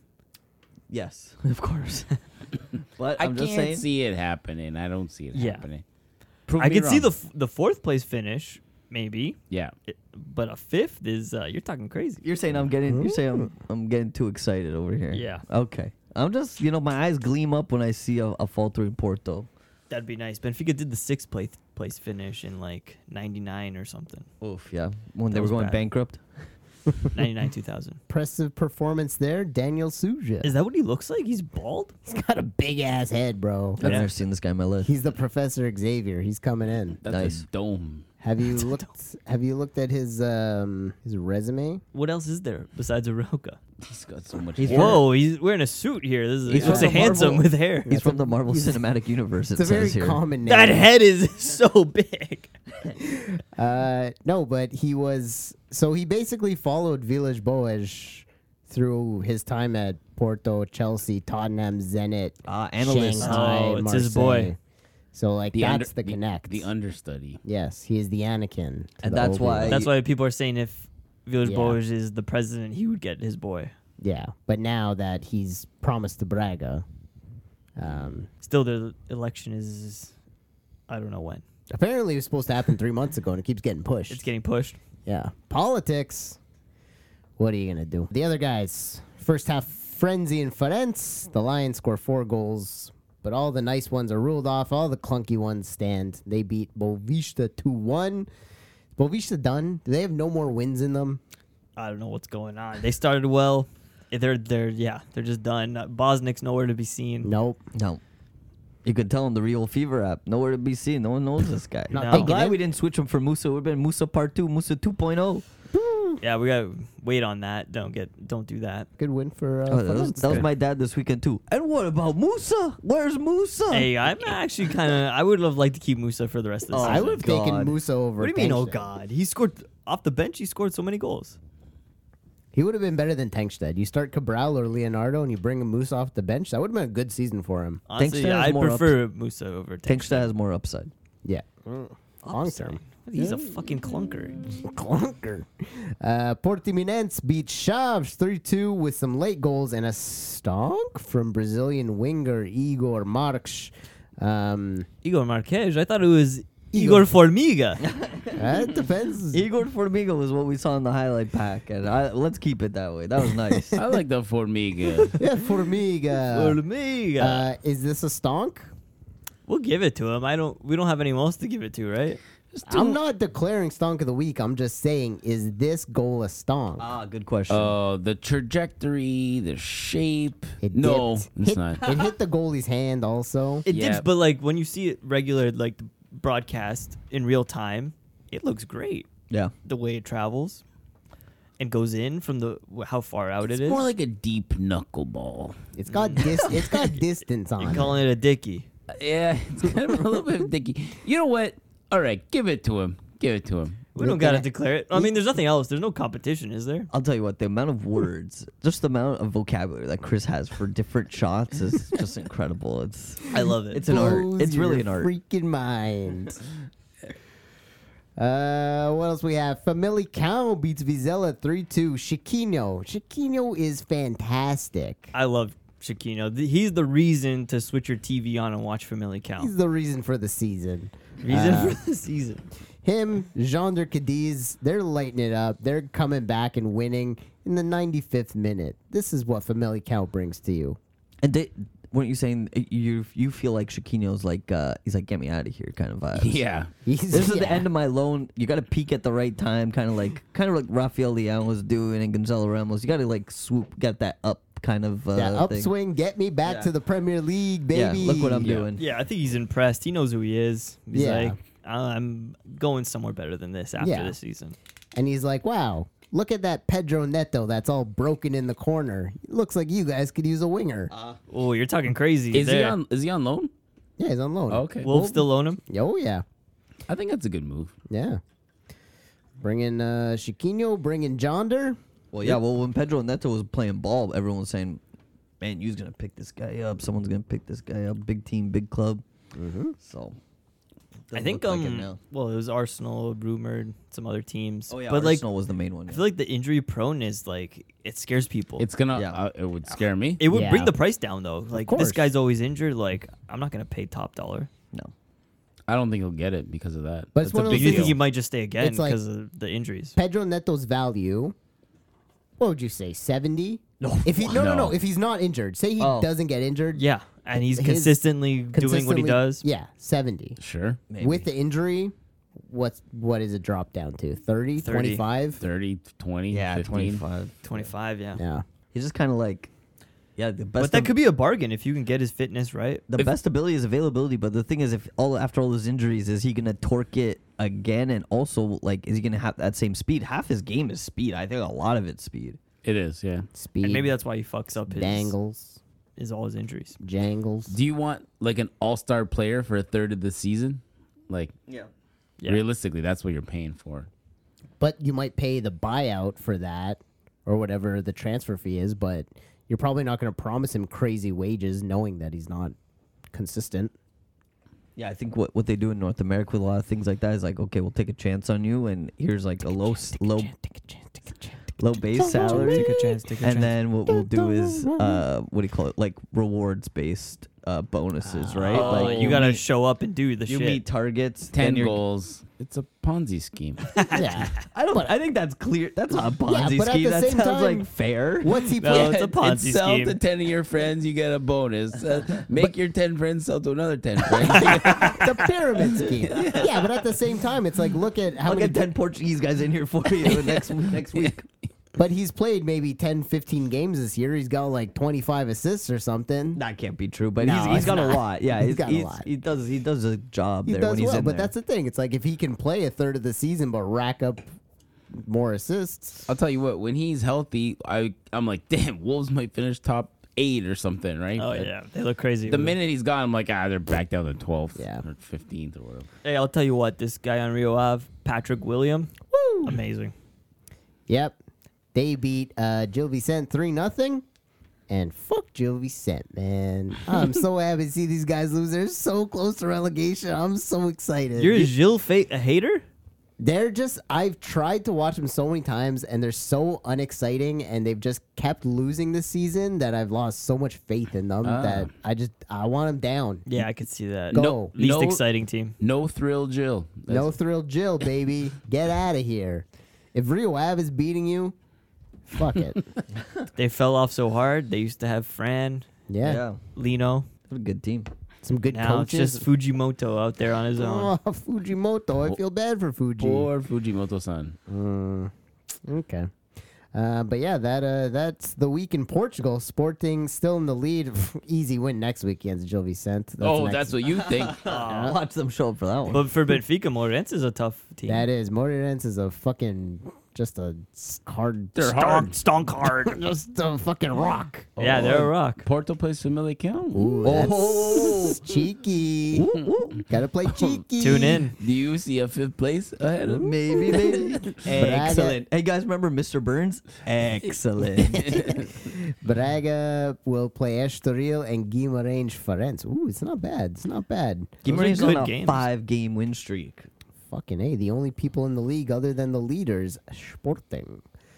Yes, of course. but I I'm just can't saying. see it happening. I don't see it Yeah. happening. Prove I me can see wrong. the f- the fourth place finish, maybe, Yeah. It- but a fifth is uh, you're talking crazy. You're saying I'm getting. You're saying I'm. I'm getting too excited over here. Yeah. Okay. I'm just. You know, my eyes gleam up when I see a, a faltering Porto. That'd be nice. Benfica did the sixth place place finish in like ninety-nine or something. Oof. Yeah. When That they were was going bad. bankrupt. ninety-nine two thousand. Impressive performance there, Daniel Souza. Is that what he looks like? He's bald? He's got a big ass head, bro. I've Yeah. never seen this guy in my life. He's the Professor Xavier. He's coming in. That's Nice. a dome. Have you looked? Have you looked at his um his resume? What else is there besides Aroca? He's got so much He's hair. Whoa, he's wearing a suit here. This is He's he looks from a the handsome Marvel- with hair. He's from the Marvel he's- Cinematic Universe. It It's a very says here. common name. That head is so big. Uh, no, but he was so he basically followed Village Boas through his time at Porto, Chelsea, Tottenham, Zenit, Ah, analyst. Shanghai, Oh, it's his boy. Marseille. So like The that's under- the connect. The understudy. yes, he is the Anakin, to And the that's Obi-Wan. why- That's why people are saying if Villas Yeah. Boas is the president, he would get his boy. Yeah, but now that he's promised to Braga, um, Still, the election is, I don't know when. apparently it was supposed to happen three months ago, and it keeps getting pushed. It's getting pushed. Yeah. Politics. What are you going to do? The other guys, first half frenzy in Firenze. The Lions score four goals, but all the nice ones are ruled off. All the clunky ones stand. They beat Boavista two one. Boavista done? Do they have no more wins in them? I don't know what's going on. They started well. They're they're yeah they're just done. Uh, Bosnick's nowhere to be seen. Nope. No. You could tell him the Real Fever app. Nowhere to be seen. No one knows this guy. Not No. I'm taking glad it. we didn't switch him for Musa. It would have been Musa Part two, Musa two point oh. Yeah, we gotta wait on that. Don't get don't do that. Good win for uh, Oh, that was, Firenze. that was good. my dad this weekend too. And what about Musa? Where's Musa? Hey, I'm actually kind of. I would have liked to keep Musa for the rest of the Oh, season. I would have taken God. Musa over. What do you mean? Oh Tankstead. God, he scored off the bench. He scored so many goals. He would have been better than Tankstead. You start Cabral or Leonardo and you bring Musa off the bench. That would have been a good season for him. Honestly, Tankstead has I more prefer Musa over Tankstead has more upside. Yeah. Long term. He's a fucking clunker. Clunker. Uh, Portimonense beat Chaves three two with some late goals and a stonk from Brazilian winger Igor Marques. Um, Igor Marquez. I thought it was Igor Formiga. Uh, it depends. Igor Formiga was what we saw in the highlight pack, and I, let's keep it that way. That was nice. I like the Formiga. Yeah, Formiga. Formiga. Uh, is this a stonk? We'll give it to him. I don't. We don't have anyone else to give it to, right? I'm not declaring stonk of the week. I'm just saying, is this goal a stonk? Ah, good question. Oh, the trajectory, the shape. It no, dipped. it's Hit- not. It hit the goalie's hand also. It Yeah. dips, but like when you see it regular, like the broadcast in real time, it looks great. yeah. The way it travels and goes in from the how far out It's it is. more like a deep knuckleball. It's got dis- It's got distance on You're it. calling it a dickie. Yeah, it's kind of a little bit dicky. You know what? All right, give it to him. Give it to him. We don't gotta declare it. I mean, there's nothing else. There's no competition, is there? I'll tell you what, the amount of words, just the amount of vocabulary that Chris has for different shots is just incredible. It's I love it. it's an art. Blows It's really your an art. Freaking mind. Uh, what else we have? Famalicão beats Vizela three two. Chiquinho. Chiquinho is fantastic. I love Chiquinho. Th- He's the reason to switch your T V on and watch Family He's Count. the reason for the season. Reason Uh, for the season. Him, Jean Cadiz, they're lighting it up. They're coming back and winning in the ninety-fifth minute. This is what Famalicão brings to you. And they, weren't you saying uh, you you feel like Shaquino's like uh, he's like get me out of here kind of vibe? Yeah. He's, This is the yeah. end of my loan. You got to peak at the right time, kind of like kind of like Rafael Leão was doing and Gonzalo Ramos. You got to like swoop, get that up kind of uh, That thing. upswing, get me back Yeah. to the Premier League, baby. Yeah, look what I'm Yeah. doing. Yeah, I think he's impressed. He knows who he is. He's Yeah. like, I'm going somewhere better than this after Yeah. this season. And he's like, wow, look at that Pedro Neto that's all broken in the corner. Looks like you guys could use a winger. Oh, you're talking crazy. Is he there. on? Is he on loan? Yeah, he's on loan. Okay. Wolves still own him? Oh, yeah. I think that's a good move. Yeah. Bringing uh, Chiquinho, bringing Jonder. Well, yeah. Well, when Pedro Neto was playing ball, everyone was saying, "Man, you's gonna pick this guy up. Someone's gonna pick this guy up. Big team, big club." Mm-hmm. So, I doesn't think look like it um now. well, it was Arsenal rumored, some other teams. Oh yeah, but like Arsenal was the main one. I yeah. feel like the injury prone is like it scares people. It's gonna. Yeah. Uh, it would scare me. it would Yeah. bring the price down though. Like this course. guy's always injured. Like I'm not gonna pay top dollar. No. I don't think he'll get it because of that. But it's That's one a of Do those big you things- think he deal. might just stay again It's like- because of the injuries? Pedro Neto's value, what would you say, seventy? No. If he, no, no, no, No. If he's not injured, say he Oh. doesn't get injured. Yeah, and he's His- consistently, doing what he consistently- does. Yeah, seventy. Sure. Maybe. With the injury, what's what is it drop down to? thirty, thirty. twenty-five? thirty, twenty, yeah, fifteen. twenty-five. twenty-five, yeah. Yeah. He's just kind of like, yeah, the best. But that of- could be a bargain if you can get his fitness right. the If- best ability is availability. But the thing is, if all after all those injuries, is he gonna torque it again? And also, like, is he gonna have that same speed? Half his game is speed. I think a lot of it's speed. It is. Yeah. Speed. and maybe that's why he fucks up his dangles, is all his injuries. jangles. Do you want like an all-star player for a third of the season? Like Yeah. Yeah. realistically, that's what you're paying for. But you might pay the buyout for that or whatever the transfer fee is, but you're probably not going to promise him crazy wages knowing that he's not consistent. Yeah, I think what, what they do in North America with a lot of things like that is like, okay, we'll take a chance on you, and here's like a low s- low Take a chance, take a chance. low base salary, Take a chance, take a and chance. then what we'll do is uh, what do you call it? Like rewards based uh, bonuses, right? Oh, like you gotta meet, show up and do the you shit. meet targets, Ten then you're- goals. It's a Ponzi scheme. Yeah. I don't. I think that's clear. That's not a Ponzi but at scheme. the That same sounds time- like fair. What's he No, playing? it's a Ponzi sell scheme. to ten of your friends, you get a bonus. Uh, make your ten friends sell to another ten friends. The pyramid scheme. Yeah, but at the same time, it's like look at how I'll many. get ten Portuguese guys in here for you next next week. But he's played maybe ten, fifteen games this year. He's got like twenty-five assists or something. That can't be true, but No, he's, he's it's got a not. lot. Yeah, He's he's, got a he's- lot. He does he does a job He there does when he's well, in but there. that's the thing. It's like if he can play a third of the season but rack up more assists. I'll tell you what, when he's healthy, I I'm like, damn, Wolves might finish top eight or something, right? Oh But yeah, they look crazy. The with it. minute he's gone, I'm like, ah, they're back down to twelfth Yeah. or fifteenth or whatever. Hey, I'll tell you what, this guy on Rio Ave, Patrick William, Woo! amazing. Yep. They beat uh, Gil Vicente three nothing. And fuck Gil Vicente, man. I'm so happy to see these guys lose. They're so close to relegation. I'm so excited. You're a Gilles Fa- a hater? They're just, I've tried to watch them so many times, and they're so unexciting, and they've just kept losing this season that I've lost so much faith in them Ah. that I just, I want them down. Yeah, I could see that. Go. No, Least no, exciting team. no thrill, Jill. That's- No thrill Jill, baby. Get out of here. If Rio Ave is beating you, fuck it. They fell off so hard. They used to have Fran, Yeah. Lino. They're a good team. Some good Now it's coaches. just Fujimoto out there on his own. Oh, Fujimoto. I feel bad for Fuji. Poor Fujimoto-san. Mm, okay. Uh, but yeah, that uh, that's the week in Portugal. Sporting still in the lead. Easy win next week against Gil Vicente. That's Oh, next- that's what you think. Watch them show up for that one. But for Benfica, Moreirense is a tough team. That is. Moreirense is a fucking just a s- hard. They're stonk- hard. Stonk hard. Just a fucking rock. Yeah, they're a rock. Porto plays Famalicão. Ooh, that's Oh. cheeky. Gotta play cheeky. Tune in. Do you see a fifth place ahead of them? Maybe, maybe. Excellent. Hey, guys, remember Mister Burns? Excellent. Braga will play Estoril and Guimarães Farense. Ooh, it's not bad. It's not bad. Those are Guimarães good on a games. five-game win streak. Fucking A. The only people in the league other than the leaders, Sporting.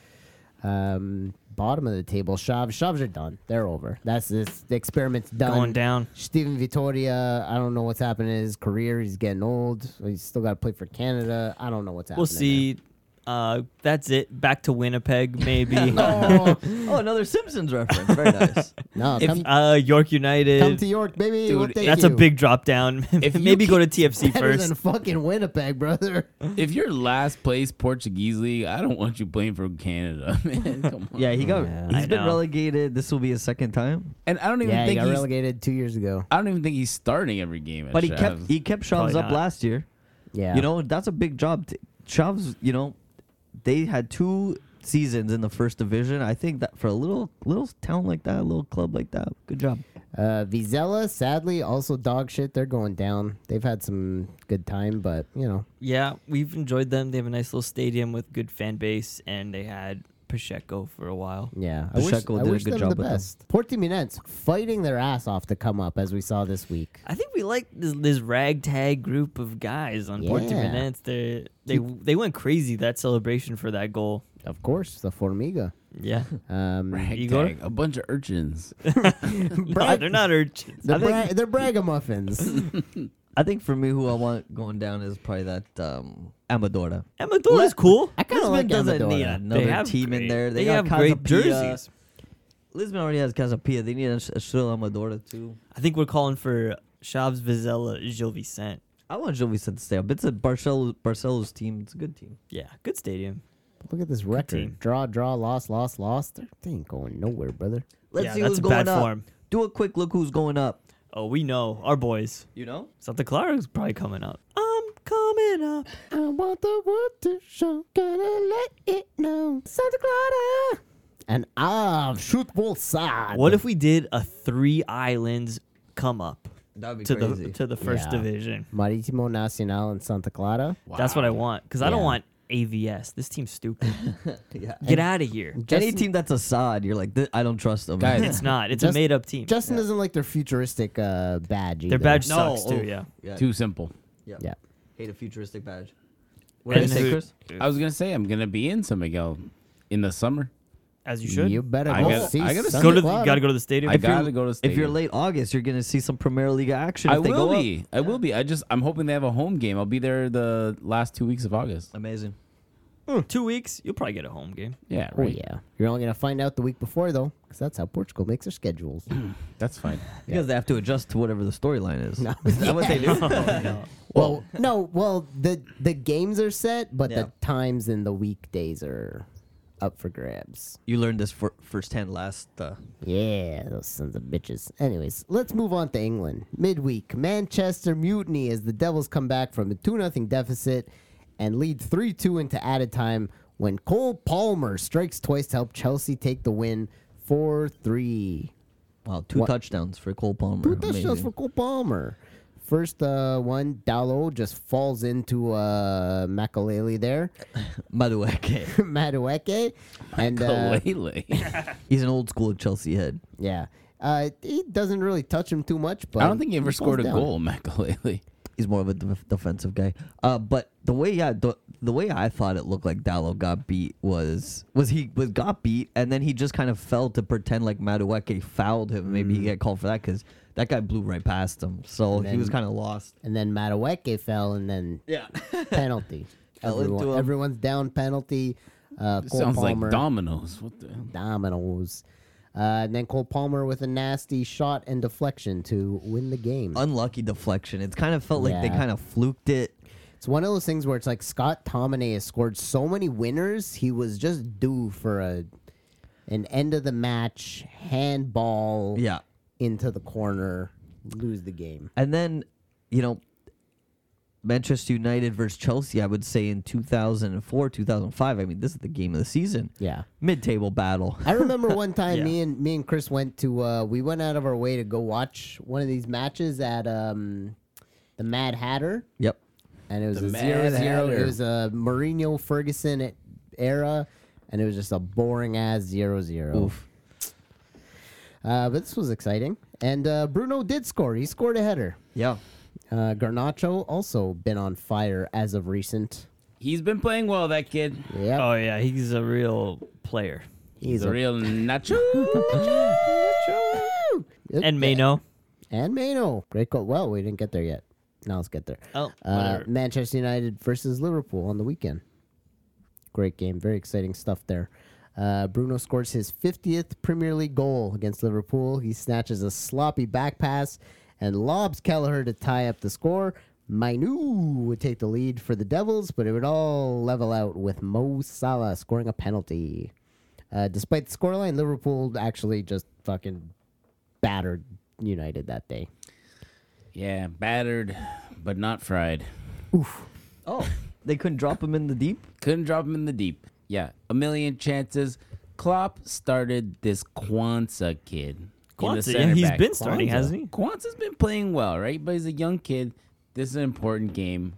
Um, bottom of the table, Chaves. Chaves are done. They're over. That's this. The experiment's done. Going down. Steven Vitoria, I don't know what's happening in his career. He's getting old. He's still got to play for Canada. I don't know what's happening. We'll see. Uh, that's it. Back to Winnipeg, maybe. oh, oh, another Simpsons reference. Very nice. No, If come, uh, York United. come to York, baby. Dude, We'll take That's you. a big drop down. If you maybe go to keep- T F C Better first. than fucking Winnipeg, brother. If you're last place Portuguese league, I don't want you playing for Canada, man. Come on. Yeah, he got. Yeah. He's I been know. relegated. This will be his second time. And I don't even Yeah, he think got he's. relegated two years ago. I don't even think he's starting every game. At But he Chavs. kept he kept Probably Shavs up not. last year. Yeah. You know, that's a big job. T- Shavs, you know, they had two seasons in the first division. I think that for a little little town like that, a little club like that, good job. Uh, Vizela, sadly, also dog shit. They're going down. They've had some good time, but, you know. Yeah, we've enjoyed them. They have a nice little stadium with good fan base, and they had Pacheco for a while. Yeah, I wish, Pacheco I did a wish good them job the with them. best. Portimonense fighting their ass off to come up, as we saw this week. I think we like this, this ragtag group of guys on Yeah. Portimonense. They they they went crazy that celebration for that goal. Of course, the Formiga. Yeah, Um, Igor? Ragtag, a bunch of urchins. no, they're not urchins. they're, I think- bra- they're bragamuffins. I think for me, who I want going down is probably that um, Amadora. Amador is cool. I kind of Lisbon like doesn't Amadora. need another They have team in great- there. They, They, got have great Casapia. jerseys. Lisbon already has Casapia. They need a, a Shrill Amadora too. I think we're calling for Chaves, Vizela, Gil Vicente. I want Gil Vicente to stay up. It's a Barcelo, Barcelo's team. It's a good team. Yeah, good stadium. Look at this record. team. Draw, draw, loss, loss, loss. They're, they ain't going nowhere, brother. Let's yeah, see that's who's a going bad up. form. Do a quick look who's going up. Oh, we know our boys. You know? Santa Clara's probably coming up. I'm coming up. I want the world to show. Gonna let it know. Santa Clara. And ah, football side. What if we did a three islands come up That would be to crazy. the to the first Yeah. division? Maritimo Nacional and Santa Clara? That's what I want because I don't Yeah. want A V S. This team's stupid. yeah. Get out of here. Any Justin- team that's Assad, you're like, "Th- I don't trust them. Guys, It's not. It's Just- a made up team. Justin doesn't like their futuristic uh, badge either. Their badge No, sucks oh. too. Yeah. yeah. Too simple. yeah. Yeah. Hate a futuristic badge. What did I And say, who- Chris? I was gonna say I'm gonna be in San Miguel in the summer. As you should. You better I go gotta- see I gotta Santa go to. Clara. You gotta go to the stadium. I If you're- gotta go to. Stadium. If you're late August, you're gonna see some Premier League action. If I they will go be. Up. I will be. I just I'm hoping they have a home game. I'll be there the last two weeks of August. Amazing. Two weeks, you'll probably get a home game. Yeah, Oh, right. yeah. You're only going to find out the week before, though, because that's how Portugal makes their schedules. That's fine. Because they have to adjust to whatever the storyline is. No. Is that what they do? Well, no, well, the the games are set, but Yeah. the times and the weekdays are up for grabs. You learned this for firsthand last. Uh, Yeah, those sons of bitches. Anyways, let's move on to England. Midweek, Manchester mutiny as the Devils come back from a two nothing deficit and lead three two into added time when Cole Palmer strikes twice to help Chelsea take the win four three. wow, two What? touchdowns for Cole Palmer. Two touchdowns Amazing. for Cole Palmer. First uh, one, Dalot just falls into uh, Makalele there, Madueke. Madueke, and uh, Kalele. He's an old school Chelsea head. yeah, uh, he doesn't really touch him too much. But I don't think he ever falls scored a down. goal, Makalele. he's more of a def- defensive guy. Uh, but the way yeah the, the way I thought it looked like Dallo got beat was was he was got beat and then he just kind of fell to pretend like Madueke fouled him. Maybe he get called for that because that guy blew right past him. So And he was then- kind of lost. And then Madueke fell, and then Yeah. penalty. Fell into Everyone, him. everyone's down penalty. Uh, This Cole sounds Palmer, like dominoes. What the? dominoes. Uh, and then Cole Palmer with a nasty shot and deflection to win the game. Unlucky deflection. It's kind of felt like they Yeah. kind of fluked it. It's one of those things where it's like Scott Tominay has scored so many winners, he was just due for a an end of the match handball Yeah. into the corner, lose the game. And then, you know, Manchester United versus Chelsea, I would say in two thousand four, two thousand five. I mean, this is the game of the season. Yeah. Mid-table battle. I remember one time Yeah. me and me and Chris went to uh, we went out of our way to go watch one of these matches at um, the Mad Hatter, Yep. and it was The a Mad zero zero. It Hatter. was a Mourinho Ferguson era, and it was just a boring ass zero zero. Oof. Uh, but this was exciting, and uh, Bruno did score. He scored a header. Yeah. Uh, Garnacho also been on fire as of recent. He's been playing well, that kid. Yeah, Oh yeah, he's a real player. He's a real nacho. And Mano. and Mano. Great goal. Well, we didn't get there yet. Now let's get there. Oh, Uh, whatever. Manchester United versus Liverpool on the weekend. Great game. Very exciting stuff there. Uh, Bruno scores his fiftieth Premier League goal against Liverpool. He snatches a sloppy back pass and lobs Kelleher to tie up the score. Mainu would take the lead for the Devils, but it would all level out with Mo Salah scoring a penalty. Uh, despite the scoreline, Liverpool actually just fucking battered United that day. Yeah, battered, but not fried. Oh, they couldn't drop him in the deep? Couldn't drop him in the deep. Yeah, a million chances. Klopp started this Kwanzaa kid. in the Kwanzaa, yeah, center he's back. been starting, Kwanzaa. hasn't he? Kwanzaa's been playing well, right? But he's a young kid. This is an important game.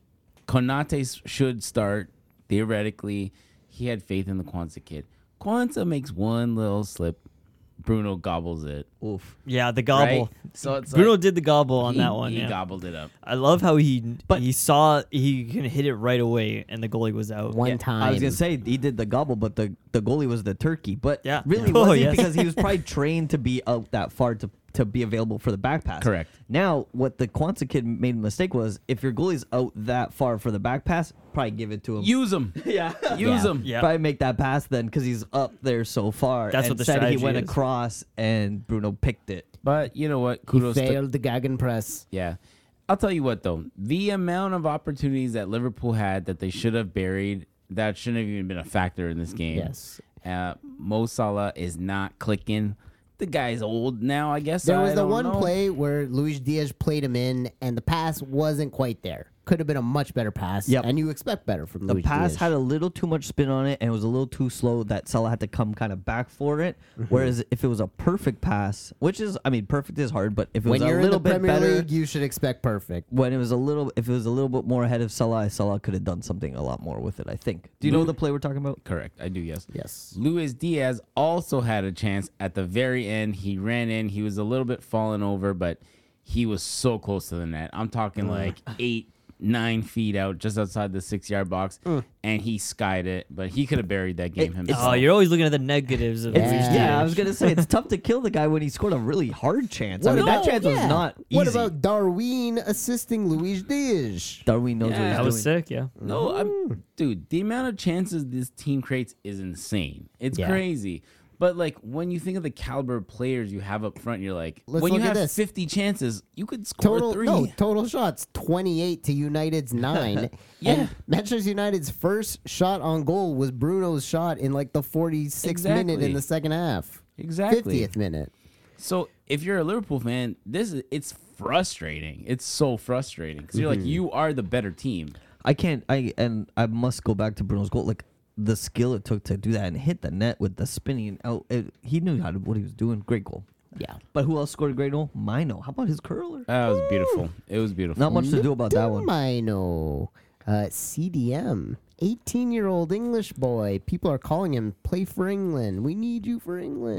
Konate s- should start, theoretically. He had faith in the Kwanzaa kid. Kwanzaa makes one little slip. Bruno gobbles it. Oof. Yeah, the gobble. Right? So it's Bruno like, did the gobble on he, that one. He Yeah. gobbled it up. I love how he But- he saw he can hit it right away and the goalie was out. One Yeah, time. I was gonna say he did the gobble, but the, the goalie was the turkey. But Yeah. really Oh, was he? yes. Because he was probably trained to be out that far to, to be available for the back pass. Correct. Now, what the Kwanzaa kid made a mistake was if your goalie's out that far for the back pass, probably give it to him. Use him. yeah. Use Yeah. him. Yeah. Probably make that pass then because he's up there so far. That's and what the said he strategy went is. across and Bruno picked it. But you know what? He Kudos to failed the Gegenpress. Yeah. I'll tell you what, though. The amount of opportunities that Liverpool had that they should have buried, that shouldn't have even been a factor in this game. Yes. Uh, Mo Salah is not clicking. The guy's old now, I guess. There I was the don't one know. play where Luis Diaz played him in, and the pass wasn't quite there. Could have been a much better pass. Yep. And you expect better from The Luis pass Diaz. had a little too much spin on it and it was a little too slow that Salah had to come kind of back for it. Mm-hmm. Whereas if it was a perfect pass, which is, I mean, perfect is hard, but if it when was you're a in little the bit Premier better, League, you should expect perfect. when it was a little, if it was a little bit more ahead of Salah, Salah could have done something a lot more with it, I think. Do you know Lu- the play we're talking about? Correct. I do, yes. Yes. Luis Diaz also had a chance at the very end. He ran in. He was a little bit fallen over, but he was so close to the net. I'm talking like eight, nine feet out, just outside the six-yard box, and he skied it. But he could have buried that game It- himself. Oh, you're always looking at the negatives of It's- Luis Yeah. yeah, Diaz. I was gonna say it's tough to kill the guy when he scored a really hard chance. I What mean, that about- chance was yeah. not easy. What about Darwin assisting Luis Diaz? Darwin knows Yeah, what he's That doing. was sick, yeah. No, I'm, dude, the amount of chances this team creates is insane. It's Yeah. crazy. But like when you think of the caliber of players you have up front, you're like, Let's when you look at have this. fifty chances, you could score Total three. no total shots twenty-eight to United's nine. Yeah. And Manchester United's first shot on goal was Bruno's shot in like the forty-sixth minute Exactly. in the second half. Exactly. fiftieth minute. So if you're a Liverpool fan, this is it's frustrating. It's so frustrating because you're like, you are the better team. I can't. I and I must go back to Bruno's goal. Like the skill it took to do that and hit the net with the spinning out. It, he knew how to what he was doing. Great goal. Yeah. But who else scored a great goal? Mino. How about his curler? That was beautiful. It was beautiful. Not much to do about that one. Mino. Uh, C D M. eighteen-year-old English boy. People are calling him play for England. We need you for England.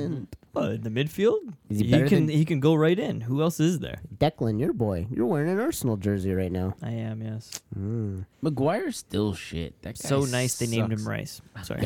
Oh, in the midfield, Is he he, better can than- he can go right in. Who else is there? Declan, your boy. You're wearing an Arsenal jersey right now. I am, yes. Mm. Maguire's still shit. That guy So nice they named him sucks. Rice. Sorry.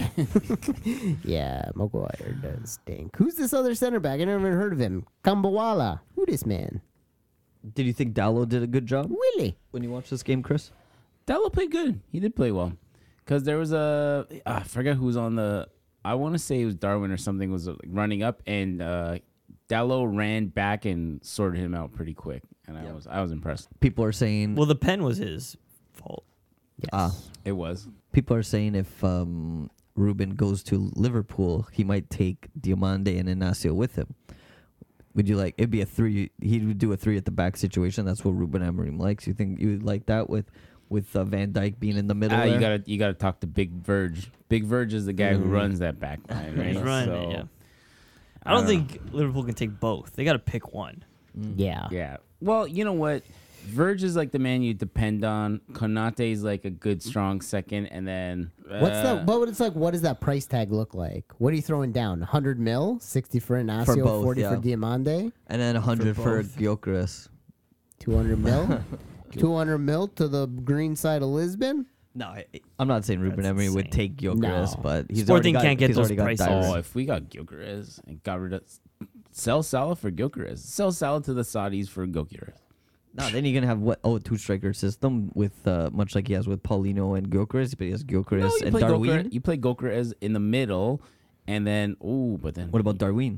Yeah, Maguire does stink. Who's this other center back? I never even heard of him. Kambawala. Who this man? Did you think Dallo did a good job Willie. when you watched this game, Chris? Dallo played good. He did play well. Because there was a, I forget who was on the, I want to say it was Darwin or something was uh, running up, and uh, Dallo ran back and sorted him out pretty quick. And I Yep. was I was impressed. People are saying, Well, the pen was his fault. Yes. ah, It was. people are saying if um, Ruben goes to Liverpool, he might take Diomande and Inacio with him. Would you like? It'd be a three. He would do a three at the back situation. That's what Ruben Amorim likes. You think you would like that with with uh, Van Dijk being in the middle? Ah, there? you gotta you gotta talk to Big Verge. Big Verge is the guy who Mhm. runs that back line, right? He's running So, it, yeah. I don't know. think Liverpool can take both. They got to pick one. Mm. Yeah. Yeah. Well, you know what? Verge is like the man you depend on. Konate is like a good, strong second, and then What's uh, that? But it's like, what does that price tag look like? What are you throwing down? one hundred mil, sixty for Inacio, both, forty yeah. for Diamande, And then a hundred for, both. Gyökeres. two hundred mil, two hundred mil to the green side of Lisbon. No, I, I'm not saying Ruben That's Emery would insane. take Gyökeres, No. but he's Sporting already got, can't get he's those already got prices. Dyer. Oh, if we got Gyökeres and got rid of sell Salah for Gyökeres, sell Salah to the Saudis for Gyökeres. No, then you're gonna have what? Oh, a two striker system with uh, much like he has with Paulino and Gyökeres, but he has Gyökeres No, you and play Darwin. Gyökeres, you play Gyökeres in the middle, and then oh, but then What about Darwin?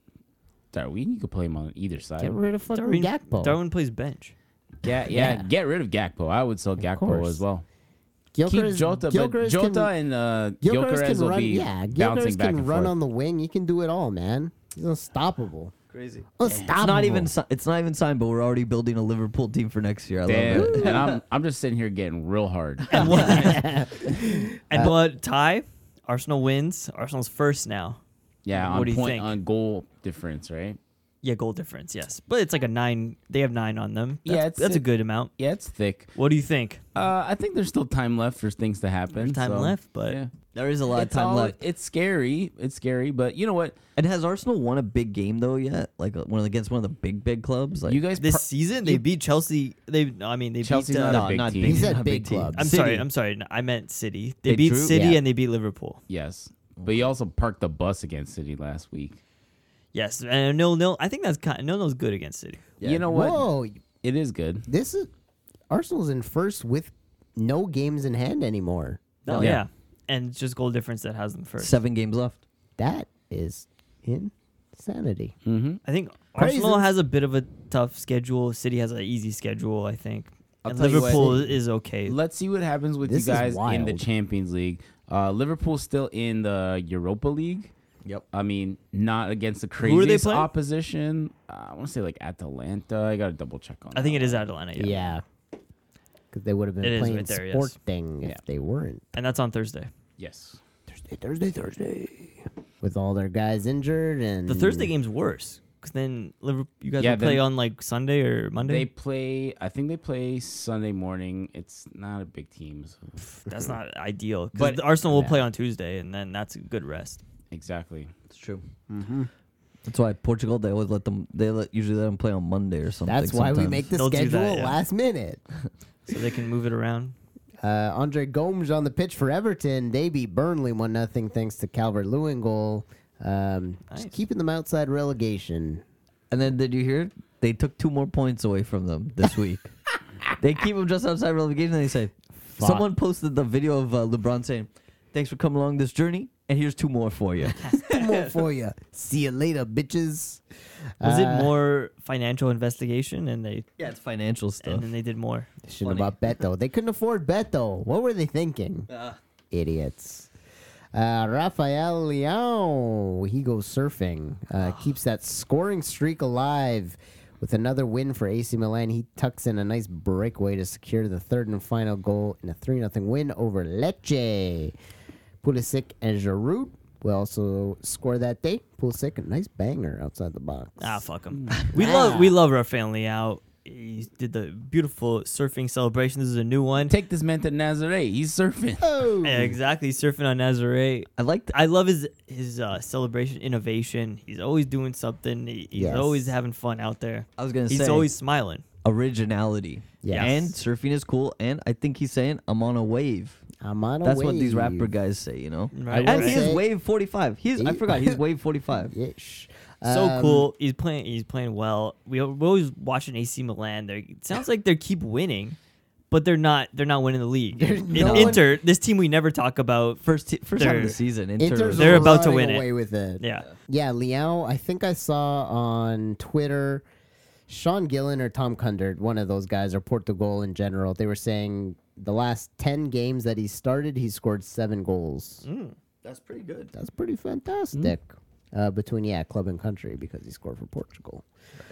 Darwin? You could play him on either side. Get rid of fucking Darwin, Gakpo. Darwin plays bench. Yeah, yeah, Yeah. get rid of Gakpo. I would sell Gakpo course. as well. Gyökeres- Keep Jota, but Gyökeres Jota can- and uh, Gyökeres Gyökeres can will run. be Yeah, bouncing Gyökeres back can and run forth. on the wing. He can do it all, man. He's unstoppable. Crazy. Unstoppable. It's not even. si- It's not even signed, but we're already building a Liverpool team for next year. I Damn. love it. and I'm I'm just sitting here getting real hard. And what? Uh, and what? Tie? Arsenal wins. Arsenal's first now. Yeah, What on do you point think? on goal difference, right? Yeah, goal difference. Yes, but it's like a nine. They have nine on them. That's, Yeah, it's- that's a it- good amount. Yeah, it's thick. What do you think? Uh, I think there's still time left for things to happen. There's time so, left, but yeah. There is a lot It's of time all- left. It's scary. It's scary, but you know what? And has Arsenal won a big game though yet? Like uh, one against one of the big big clubs? Like You guys, this par- season they you- beat Chelsea. They, no, I mean, they Chelsea's beat. Uh, not a no, big not team. big. He said not big team. clubs. I'm City. sorry. I'm sorry. no, I meant City. They, They beat drew? City Yeah. and they beat Liverpool. yes, but you also parked the bus against City last week. Yes, and nil nil. I think that's kind. Nil nil's good against City. Yeah. You know what? Whoa, It is good. this is Arsenal's in first with no games in hand anymore. Oh Yeah. yeah. and it's just goal difference that has them first. seven games left. That is insanity. Mm-hmm. I think Crazy. Arsenal has a bit of a tough schedule. City has an easy schedule. I think. I'll and tell you what. Liverpool is okay. Let's see what happens with This you is guys in the wild. Champions League. Uh, Liverpool's still in the Europa League. Yep. I mean, not against the Who are they craziest playing? opposition. Uh, I want to say like Atalanta. I got to double check on. I think that it is one. Atalanta. Yeah. Yeah. Because they would have been It is playing right there, yes. Sporting Yeah. if they weren't. and that's on Thursday. Yes. Thursday, Thursday, Thursday. With all their guys injured and The Thursday game's worse because then Liverpool. You guys Yeah, will play then- on like Sunday or They Monday. play. I think they play Sunday morning. It's not a big team. So. That's not ideal. But- But Arsenal will Yeah. play on Tuesday, and then that's a good rest. Exactly. It's true. Mhm. That's why Portugal they always let them they let usually let them play on Monday or something. That's why we sometimes. make the They'll do schedule that, yeah. last minute. So they can move it around. Uh, Andre Gomes on the pitch for Everton. They beat Burnley one nothing thanks to Calvert Lewin goal. Um, Nice. Just keeping them outside relegation. And then did you hear? They took two more points away from them this week. They keep them just outside relegation. And they say Fuck. someone posted the video of uh, LeBron saying, "Thanks for coming along this journey, and here's two more for you." Two more for you. See you later, bitches. Was Uh, it more financial investigation, and they yeah, it's financial and stuff. then they did more? They shouldn't have bought Beto. They couldn't afford Beto. What were they thinking? Idiots. Uh, Rafael Leão, he goes surfing. Uh, keeps that scoring streak alive with another win for A C Milan. He tucks in a nice breakaway to secure the third and final goal in a three nothing win over Lecce. Pulisic and Giroud will also score that day. Pulisic, a nice banger outside the box. Ah, fuck them. We love we love Rafael Leao. he did the beautiful surfing celebration. This is a new one. Take this man to Nazaré. He's surfing. Oh, Yeah, exactly, he's surfing on Nazaré. I like th- I love his his uh, celebration innovation. He's always doing something. He, he's Yes. always having fun out there. I was gonna He's say always smiling. originality. Yes. And surfing is cool. And I think he's saying I'm on a wave. I'm on a That's what these wave. rapper guys say, you know. Right, And will he right. is say- wave forty-five. He's I He- forgot he's wave forty-five. Yeesh. So Um, cool. He's playing. He's playing well. We we're always watching A C Milan. They it sounds like they keep winning, but they're not. They're not winning the league. There's In no one- Inter, this team we never talk about. First t- first time of the They're- season. Inter Inter's was- They're about to running win it. away with it. Yeah. Yeah, Liao, I think I saw on Twitter, Sean Gillen or Tom Kundert, one of those guys, or Portugal in general, they were saying the last ten games that he started, he scored seven goals. That's pretty good. That's pretty fantastic. Uh, between, yeah, club and country, because he scored for Portugal.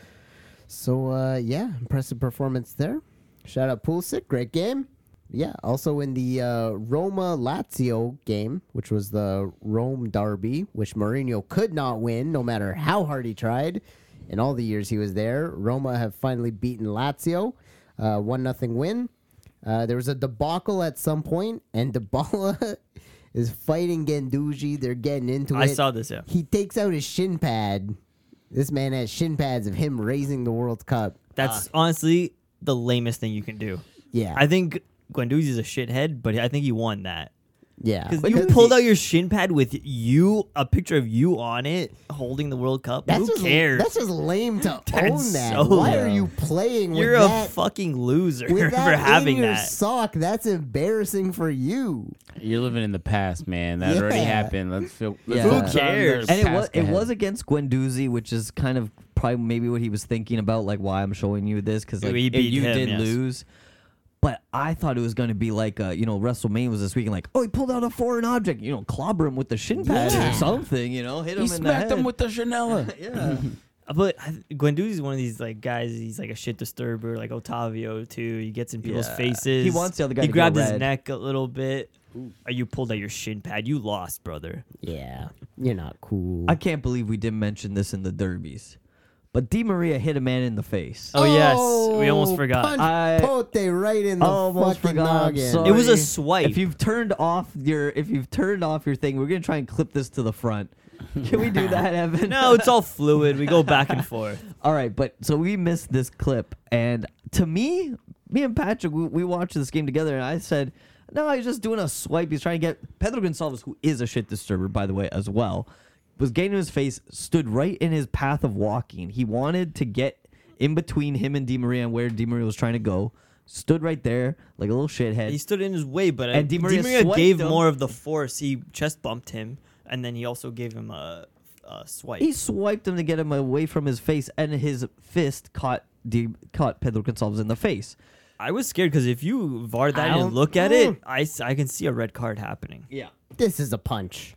So, uh, yeah, impressive performance there. Shout out Pulisic, great game. Yeah, also in the uh, Roma-Lazio game, which was the Rome derby, which Mourinho could not win no matter how hard he tried. In all the years he was there, Roma have finally beaten Lazio, uh, one nothing win. Uh, there was a debacle at some point, and Dybala is fighting Guendouzi. They're getting into I it. saw this. Yeah. He takes out his shin pad. This man has shin pads of him raising the World Cup. That's honestly the lamest thing you can do. Yeah. I think Guendouzi's a shithead, but I think he won that. yeah. Because you pulled out your shin pad with you, a picture of you on it, holding the World Cup. That's Who just, cares? That's just lame to That's own that. so Why are lame. you playing with You're a that? fucking loser with for that having in your that. sock, that's embarrassing for you. You're living in the past, man. That already Yeah. happened. Let's feel. Let's Yeah. focus Who on the cares? And it was task it ahead. was against Guendouzi, which is kind of probably maybe what he was thinking about, like why I'm showing you this because like He if beat you him, did yes. lose. But I thought it was going to be like, uh, you know, WrestleMania was this weekend, like, oh, he pulled out a foreign object, you know, clobber him with the shin pad Yeah. or something, you know, hit him He in the smacked head. him with the Chanela. yeah. But I- Guendouzi's one of these like guys. He's like a shit disturber, like Otavio too. He gets in people's Yeah. faces. He wants the other guy He to go grabbed his red. neck a little bit. Are you pulled out your shin pad? You lost, brother. Yeah. You're not cool. I can't believe we didn't mention this in the derbies. But Di Maria hit a man in the face. Oh, yes, we almost Oh, forgot. Punch I Pote right in the almost fucking forgot. I'm noggin. sorry. It was a swipe. If you've turned off your if you've turned off your thing, we're gonna try and clip this to the front. Can we do that, Evan? No, it's all fluid. We go back and forth. All right, but so we missed this clip, and to me, me and Patrick, we, we watched this game together, and I said, no, he's just doing a swipe. He's trying to get Pedro Gonçalves, who is a shit disturber, by the way, as well, was getting in his face, stood right in his path of walking. He wanted to get in between him and Di Maria and where Di Maria was trying to go. Stood right there like a little shithead. He stood in his way, but And uh, Di Di Maria Maria swiped gave him. more of the force. He chest bumped him, and then he also gave him a, a swipe. He swiped him to get him away from his face, and his fist caught Di, caught Pedro Gonçalves in the face. I was scared because if you V A R I that don't- and look at it, I, s- I can see a red card happening. Yeah. This is a punch.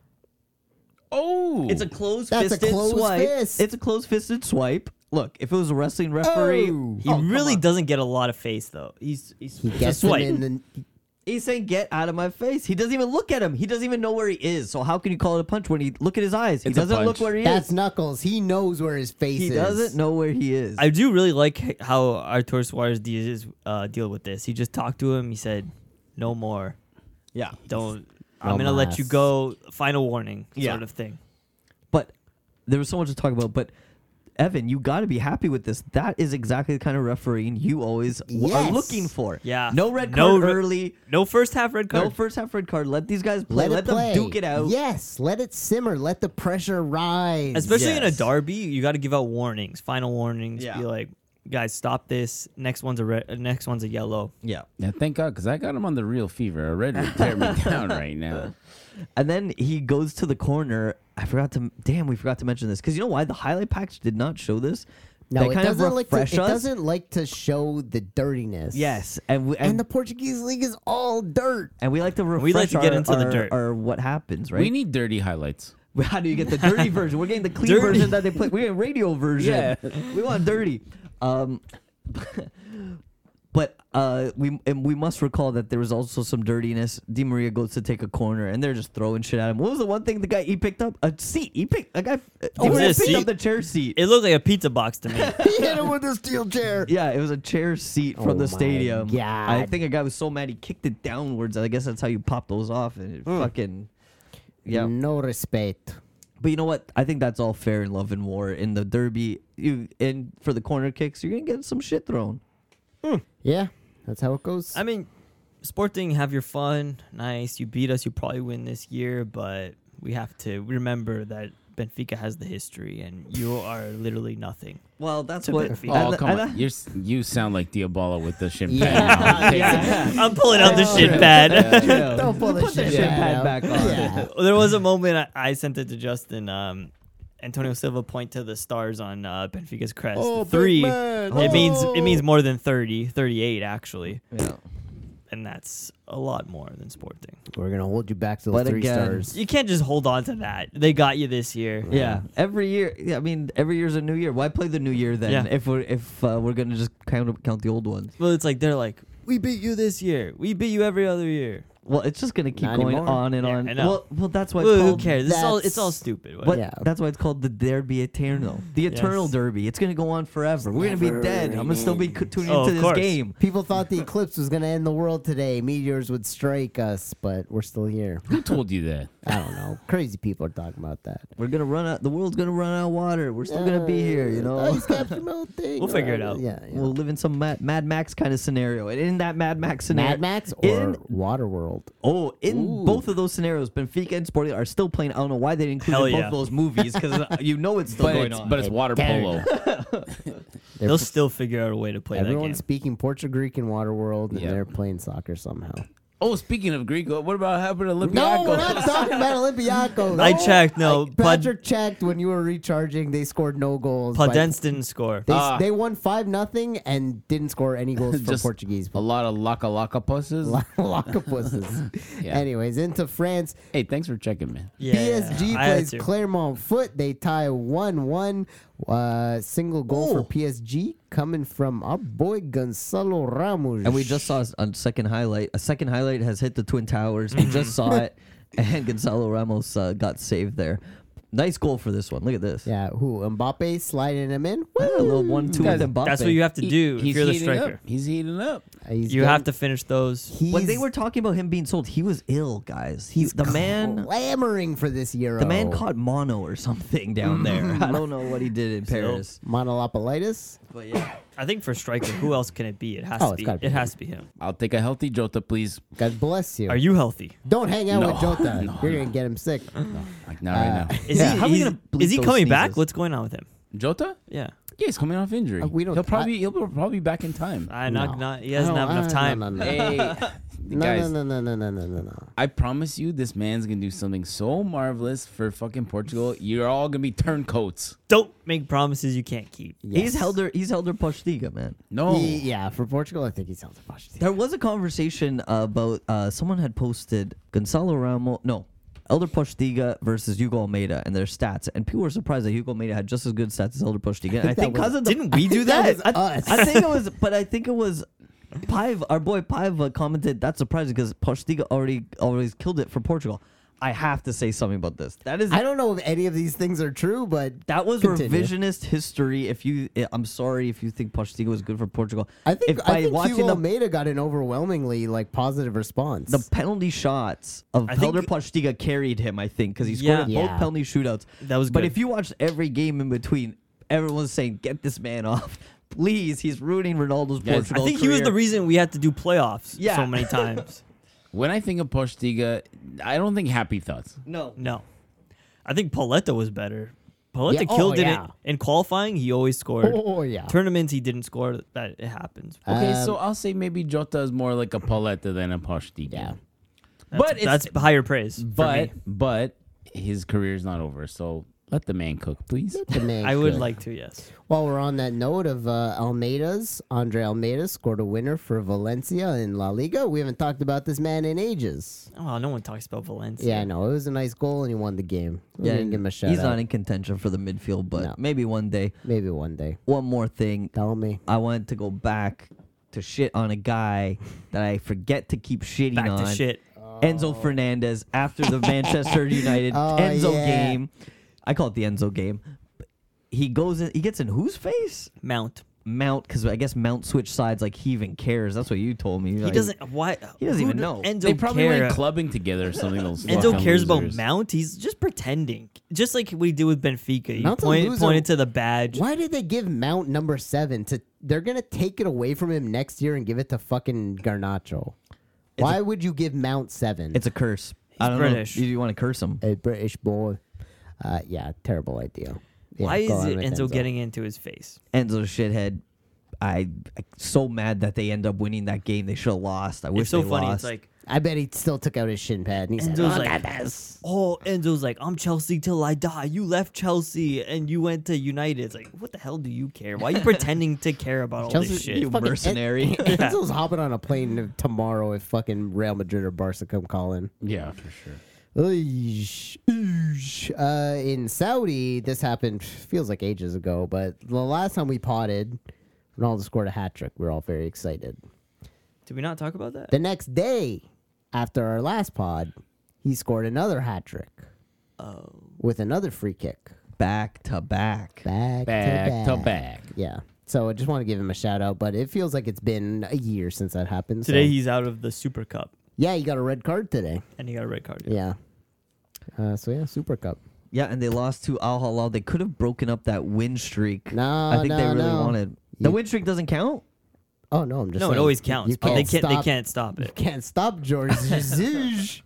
Oh, It's a closed That's a fisted closed swipe. fist. It's a closed fisted swipe. Look, if it was a wrestling referee, Oh. He oh, come really on. doesn't get a lot of face though. He's he's He it's gets a him swipe. in the. He's saying, "Get out of my face." He doesn't even look at him. He doesn't even know where he is. So how can you call it a punch when he look at his eyes? He It's a doesn't look punch. where he That's is. Knuckles. He knows where his face He is. doesn't know where he is. I do really like h- how Artur Suarez Diaz uh, deal with this. He just talked to him. He said, "No more. yeah, Don't. No I'm gonna let you mas. go. Final warning, Yeah. sort of thing." but there was so much to talk about. But Evan, you got to be happy with this. That is exactly the kind of refereeing you always w- are Yes. looking for. Yeah. no red No card re- early. No first half red card. No first half red card. Let these guys play. Let, Let, it them play. duke it out. Yes, let it simmer. Let the pressure rise. Especially in a Yes. derby, you got to give out warnings, final warnings. Yeah. Be like, guys, stop this. Next one's a red. Uh, next one's a yellow. Yeah. yeah. Thank God, because I got him on the real fever. A red would tear me down right now. And then he goes to the corner. I forgot to. Damn, we forgot to mention this because you know why the highlight package did not show this. No, They it kind of doesn't like to. It refresh us. doesn't like to show the dirtiness. Yes, and we, and, and, the Portuguese league is all dirt. and we like to refresh We like to get our- into the our- dirt. our what happens, right? We need dirty highlights. How do you get the dirty version? We're getting the clean Dirty. version that they play. We're getting radio version. Yeah. We want dirty. Um, But uh, we and we must recall that there was also some dirtiness. Di Maria goes to take a corner, and they're just throwing shit at him. What was the one thing the guy he picked up? A seat. He picked a guy. Di was Maria it a picked seat? up the chair seat. It looked like a pizza box to me. He hit him with a steel chair. Yeah, it was a chair seat from Oh the my stadium. God. I think a guy was so mad he kicked it downwards. I guess that's how you pop those off, and it fucking yeah. No respect. But you know what? I think that's all fair in love and war. In the derby, you and for the corner kicks, you're gonna get some shit thrown. Yeah, that's how it goes. I mean, Sporting, have your fun. Nice. You beat us. You probably win this year, but we have to remember that Benfica has the history, and you are literally nothing. Well, that's To what. Benfica. Oh, and- come and on. I- You're, s- you sound like Diabolo with the champagne. Yeah. yeah. I'm pulling out the Oh, shit yeah. pad. Yeah. Don't pull the Put the shit shit pad pad out. back on. Yeah. There was a moment I, I sent it to Justin. Um, Antonio Silva point to the stars on uh, Benfica's crest. Oh, Three. big man. It means Oh. it means more than thirty, thirty-eight actually, Yeah. and that's a lot more than Sporting. We're gonna hold you back to the But three again- stars. You can't just hold on to that. They got you this year. Yeah, every year. Yeah, I mean, every year's a new year. Why play the new year then? Yeah. If we're if uh, we're gonna just count count the old ones. Well, it's like they're like, we beat you this year. We beat you every other year. Well, it's just gonna keep Not going anymore. on and Yeah, on. I know. Well, well, that's why it's Well, who called. cares? It's all it's That's- all stupid. But Yeah. that's why it's called the Derby Eterno, the Eternal Yes. Derby. It's gonna go on forever. We're gonna be never dead. I'm gonna still be c- tuning Oh, into of this course. game. People thought the eclipse was gonna end the world today. Meteors would strike us, but we're still here. Who told you that? I don't know. Crazy people are talking about that. We're gonna run out. The world's gonna run out of water. We're still gonna be here. You know. Ice capture melting. We'll figure it Uh, out. Yeah. yeah. We'll live in some Mad, Mad Max kind of scenario. And in that Mad Max scenario, Mad Max or in Waterworld? oh, in Ooh. both of those scenarios, Benfica and Sporting are still playing. I don't know why they didn't include Hell in both yeah. of those movies because you know it's still But going it's, on. but it's water Canada. polo. They'll still figure out a way to play that game. Everyone's speaking Portuguese Greek in Waterworld, and Yeah. they're playing soccer somehow. Oh, speaking of Greek, what about happened to No, Olympiacos? we're not talking about Olympiacos. I checked. No, Like, Pad- Patrick checked when you were recharging. They scored no goals. by- Padens didn't score. They, Ah. they won five nothing and didn't score any goals for Just Portuguese. A lot of laka laka pusses. Lockapuses. Yeah. Anyways, into France. Hey, thanks for checking, man. Yeah, P S G I had plays to. Clermont Foot. They tie one one. Uh, single goal Oh. for P S G coming from our boy Gonzalo Ramos. And we just saw a second highlight. A second highlight has hit the Twin Towers. We just saw it, and Gonzalo Ramos uh, got saved there. Nice goal for this one. Look at this. Yeah, who? Mbappe sliding him in? Yeah, a little one-two Guys, with Mbappe. That's what you have to do if He's you're the heating striker. up. He's heating up. He's You getting- have to finish those. He's, When they were talking about him being sold, he was ill, guys. He the man clamoring for this Euro. the man caught mono or something down there. I don't know what he did in So- Paris. monolopolitis. But yeah. I think for striker, who else can it be? It has Oh, to it's be. gotta be It him. has to be him. I'll take a healthy Jota, please. God bless you. Are you healthy? Don't hang out No, with Jota. no, You're no. gonna get him sick. No, like not Uh, right now. Is Yeah, he? how are we he's- gonna bleep is he those coming back? sneezes? What's going on with him? Jota? Yeah, Yeah, he's coming off injury. Uh, we don't- He'll probably I- he'll probably be back in time. I not No. not. He doesn't I have don't- enough I- time. No, no, no. Hey, No, guys, no, no, no, no, no, no, no. I promise you, this man's gonna do something so marvelous for fucking Portugal. You're all gonna be turncoats. Don't make promises you can't keep. He's Yes. held her he's held her Postiga, man. No, He- yeah, for Portugal, I think he's held the Pochettino. There was a conversation about uh, someone had posted Gonzalo Ramos, no, Elder Postiga versus Hugo Almeida and their stats, and people were surprised that Hugo Almeida had just as good stats as Elder Postiga. And I That think was- because of the, Didn't we do that that? was I, us. I think it was, but I think it was Paiva, our boy Paiva commented that's surprising because Postiga already always killed it for Portugal. I have to say something about this. That is I don't know if any of these things are true, but that was Continue. revisionist history. If you, I'm sorry if you think Postiga was good for Portugal. I think if I think watching Hugo the Almeida got an overwhelmingly like positive response. the penalty shots of I think- Helder Postiga carried him, I think, because he scored Yeah. at Yeah. both penalty shootouts. That was But good. if you watched every game in between, everyone's saying, "Get this man off, please." He's ruining Ronaldo's Yes. Portugal I think he was career. the reason we had to do playoffs Yeah. so many times. when I think of Postiga, I don't think happy thoughts. No, No, I think Pauletta was better. Pauletta Yeah, oh, killed yeah. it in qualifying. He always scored. oh yeah. Tournaments he didn't score. That it happens. Okay, Um, so I'll say maybe Jota is more like a Pauletta than a Postiga. Yeah. That's, But it's- that's higher praise. for But me. but his career's not over, so let the man cook, please. The man I would could. like to. Yes. While we're on that note of uh, Almeida's, Andre Almeida scored a winner for Valencia in La Liga. We haven't talked about this man in ages. Oh, no one talks about Valencia. Yeah, I know. It was a nice goal, and he won the game. We yeah, didn't give him a shout he's out. not in contention for the midfield, but No. maybe one day. Maybe one day. One more thing, Tell me. I wanted to go back to shit on a guy that I forget to keep shitting Back on. to shit. Enzo Fernandez after the Manchester United Oh, Enzo yeah. game. I call it the Enzo game. He goes in. He gets in whose face? Mount. Mount, because I guess Mount switched sides like he even cares. That's what you told me. He Like, doesn't. Why? He doesn't who even do- know. Enzo They probably care. went clubbing together or something. Those Enzo fucking cares about losers. Mount. He's just pretending, just like we do with Benfica. You Mount's a point, loser. pointed to the badge. Why did they give Mount number seven to? They're gonna take it away from him next year and give it to fucking Garnacho. It's Why a- would you give Mount seven? It's a curse. I don't British. know. You, you want to curse him? a British boy. Uh, yeah, terrible idea. Yeah, Why go is on it with Enzo getting into his face? Enzo's shithead. I I'm so mad that they end up winning that game. They should have lost. I wish It's so they funny. lost. It's like I bet he still took out his shin pad and he said, Enzo's "Look like, at this." oh, Enzo's like, I'm Chelsea till I die. You left Chelsea and you went to United. It's like, what the hell do you care? Why are you pretending to care about all Chelsea- this shit? you fucking mercenary. En- Enzo's hopping on a plane tomorrow if fucking Real Madrid or Barca come calling. Yeah, for sure. Eesh, eesh. Uh, in Saudi, this happened feels like ages ago, but the last time we potted, Ronaldo scored a hat trick. We were all very excited. Did we not talk about that? The next day, after our last pod, he scored another hat trick Oh, with another free kick. Back to back. Back, Back to to back. back. Yeah. So I just want to give him a shout out, but it feels like it's been a year since that happened. today so. he's out of the Super Cup Yeah, he got a red card today. and he got a red card. Yeah. Uh, so yeah, Super Cup. Yeah, and they lost to Al Hilal. They could have broken up that win streak. No, I think no, they really no. wanted. The You- win streak doesn't count. Oh no, I'm just No, saying, it always counts, You but can't they can't. stop, They can't stop You it. can't stop George Jesus.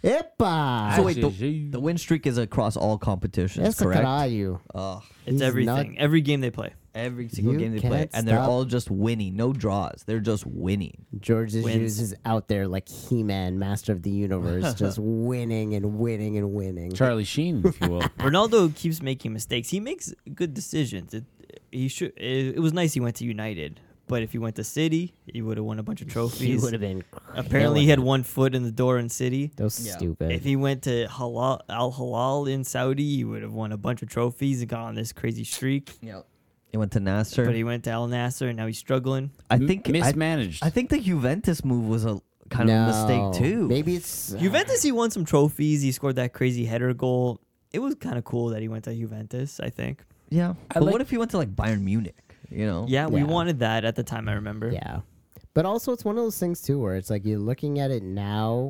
Epa. So wait, the, Gigi. the win streak is across all competitions, Essa correct? caralho. Ugh. It's He's everything. not- Every game they play. Every single You game they play, can't and they're stop. all just winning. No draws. They're just winning. George Wins. Jesus is out there like He-Man, Master of the Universe, just winning and winning and winning. Charlie Sheen, if you will. Ronaldo keeps making mistakes. He makes good decisions. It, he should. It, it was nice he went to United, but if he went to City, he would have won a bunch of He trophies. would have been. Apparently, he had one foot in the door in City. That was Yeah. stupid. If he went to Halal, Al Halal in Saudi, he would have won a bunch of trophies and got on this crazy streak. Yeah. He went to Nasser. But he went to Al Nasser and now he's struggling. I think I, mismanaged. I think the Juventus move was a kind of a mistake too. Maybe it's Juventus, he won some trophies. He scored that crazy header goal. It was kind of cool that he went to Juventus, I think. Yeah. I But like- what if he went to like Bayern Munich? You know. Yeah, we Yeah. wanted that at the time, I remember. Yeah. But also, it's one of those things, too, where it's like you're looking at it now,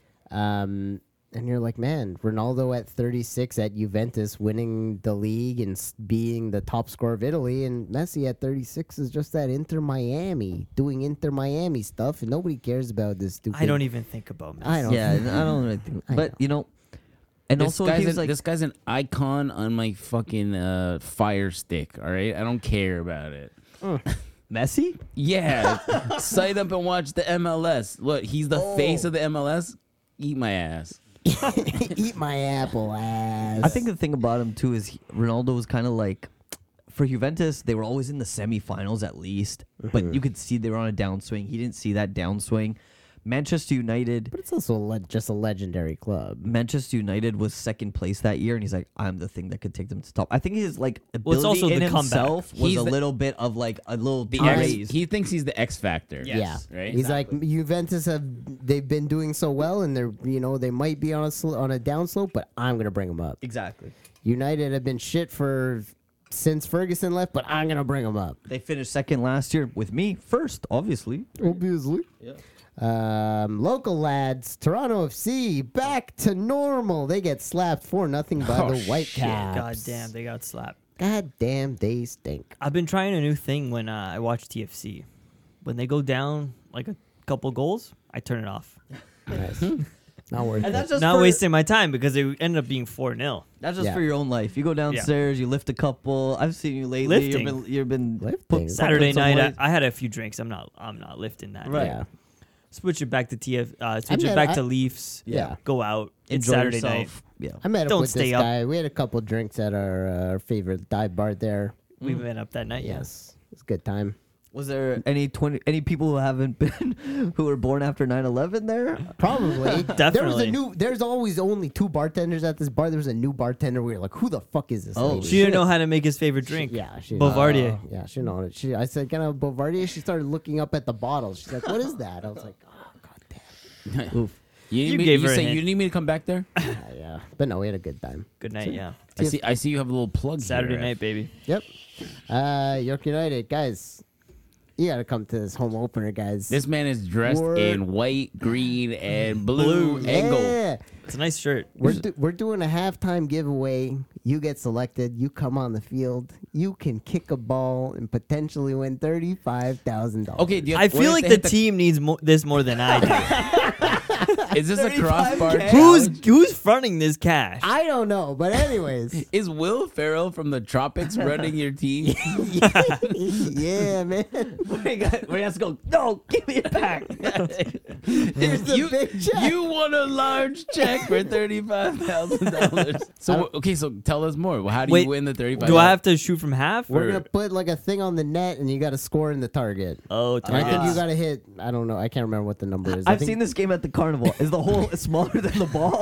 um, and you're like, man, Ronaldo at thirty-six at Juventus winning the league and s- being the top scorer of Italy, and Messi at thirty-six is just at Inter Miami doing Inter Miami stuff, and nobody cares about this stupid. I don't even think about Messi. I don't. Yeah. I don't really think. I But know. you know, and this also guy's he was an, like, this guy's an icon on my fucking uh, fire stick. All right, I don't care about it. Messi. Yeah, sign up and watch the M L S. Look, he's the Oh. face of the M L S. Eat my ass. Eat my apple ass. I think the thing about him too is he, Ronaldo was kind of like, for Juventus, they were always in the semifinals at least, but you could see they were on a downswing. He didn't see that downswing. Manchester United, But it's also a le- just a legendary club. Manchester United was second place that year, and he's like, I'm the thing that could take them to top. I think his like Well, ability it's also in the comeback. himself was He's a the- little bit of like a little The the X, raised. he thinks he's the X factor. Yes. Yeah, right? He's like Juventus have they've been doing so well, and they're you know they might be on a sl- on a downslope, but I'm gonna bring them up. Exactly. United have been shit for since Ferguson left, but I'm gonna bring them up. They finished second last year with me first, obviously. Obviously. Yeah. Um, local lads, Toronto F C back to normal. They get slapped for nothing by Oh, the White shit. Caps. God damn, they got slapped. God damn, they stink. I've been trying a new thing when uh, I watch T F C. When they go down like a couple goals, I turn it off. Nice. Not worth And it. that's just Not for, wasting my time because it ended up being four nil. That's just Yeah. for your own life. You go downstairs, you lift a couple. I've seen you lately. Lifting. You've been, you've been Lifting. put- Saturday put some night, weight. I, I had a few drinks. I'm not. I'm not lifting that. Right. Yeah. Switch it back to T F. Uh, switch met- it back I- to Leafs. Yeah. Go out. It's Enjoy Saturday night. yourself. Yeah. I met up Don't with stay this up. guy. We had a couple drinks at our, uh, our favorite dive bar there. We met up that night. Yes. It's a good time. Was there any twenty any people who haven't been who were born after nine eleven there? Probably. There was a Definitely. new. There's always only two bartenders at this bar. There was a new bartender. We were like, who the fuck is this? Oh, lady? She didn't know how to make his favorite drink. She- yeah, she Boulevardier. uh, yeah, she know it. She, I said, "Can I have Boulevardier?" She started looking up at the bottles. She's like, "What is that?" I was like, "Oh god damn." Oof. You, need You me, gave you her a say hint. you need me to come back there? Yeah, yeah. But no, we had a good time. Good night, yeah. I see. I see you have a little plug. Saturday here, night, baby. Yep. Uh, York United guys, you gotta come to this home opener, guys. This man is dressed Word. in white, green, and blue, Blue. and gold. yeah. It's a nice shirt. We're, do, we're doing a halftime giveaway. You get selected. You come on the field. You can kick a ball and potentially win thirty-five thousand dollars. Okay, do you have, I what feel if like they the hit team needs mo- this more than I do. Is this a crossbar? K? who's challenge? who's fronting this cash? I don't know, but anyways, Is Will Ferrell from the Tropics running your team? yeah, man. we got we have to go. No, give me it back. Here's the you, big check. you won a large check for thirty-five thousand dollars. So okay, so tell us more. How do Wait, you win the thirty-five? Do I have to shoot from half? We're or- gonna put like a thing on the net, and you got to score in the target. Oh, And I think targets. you got to hit. I don't know. I can't remember what the number is. I I've think, seen this game at the carnival. Is the hole smaller than the ball?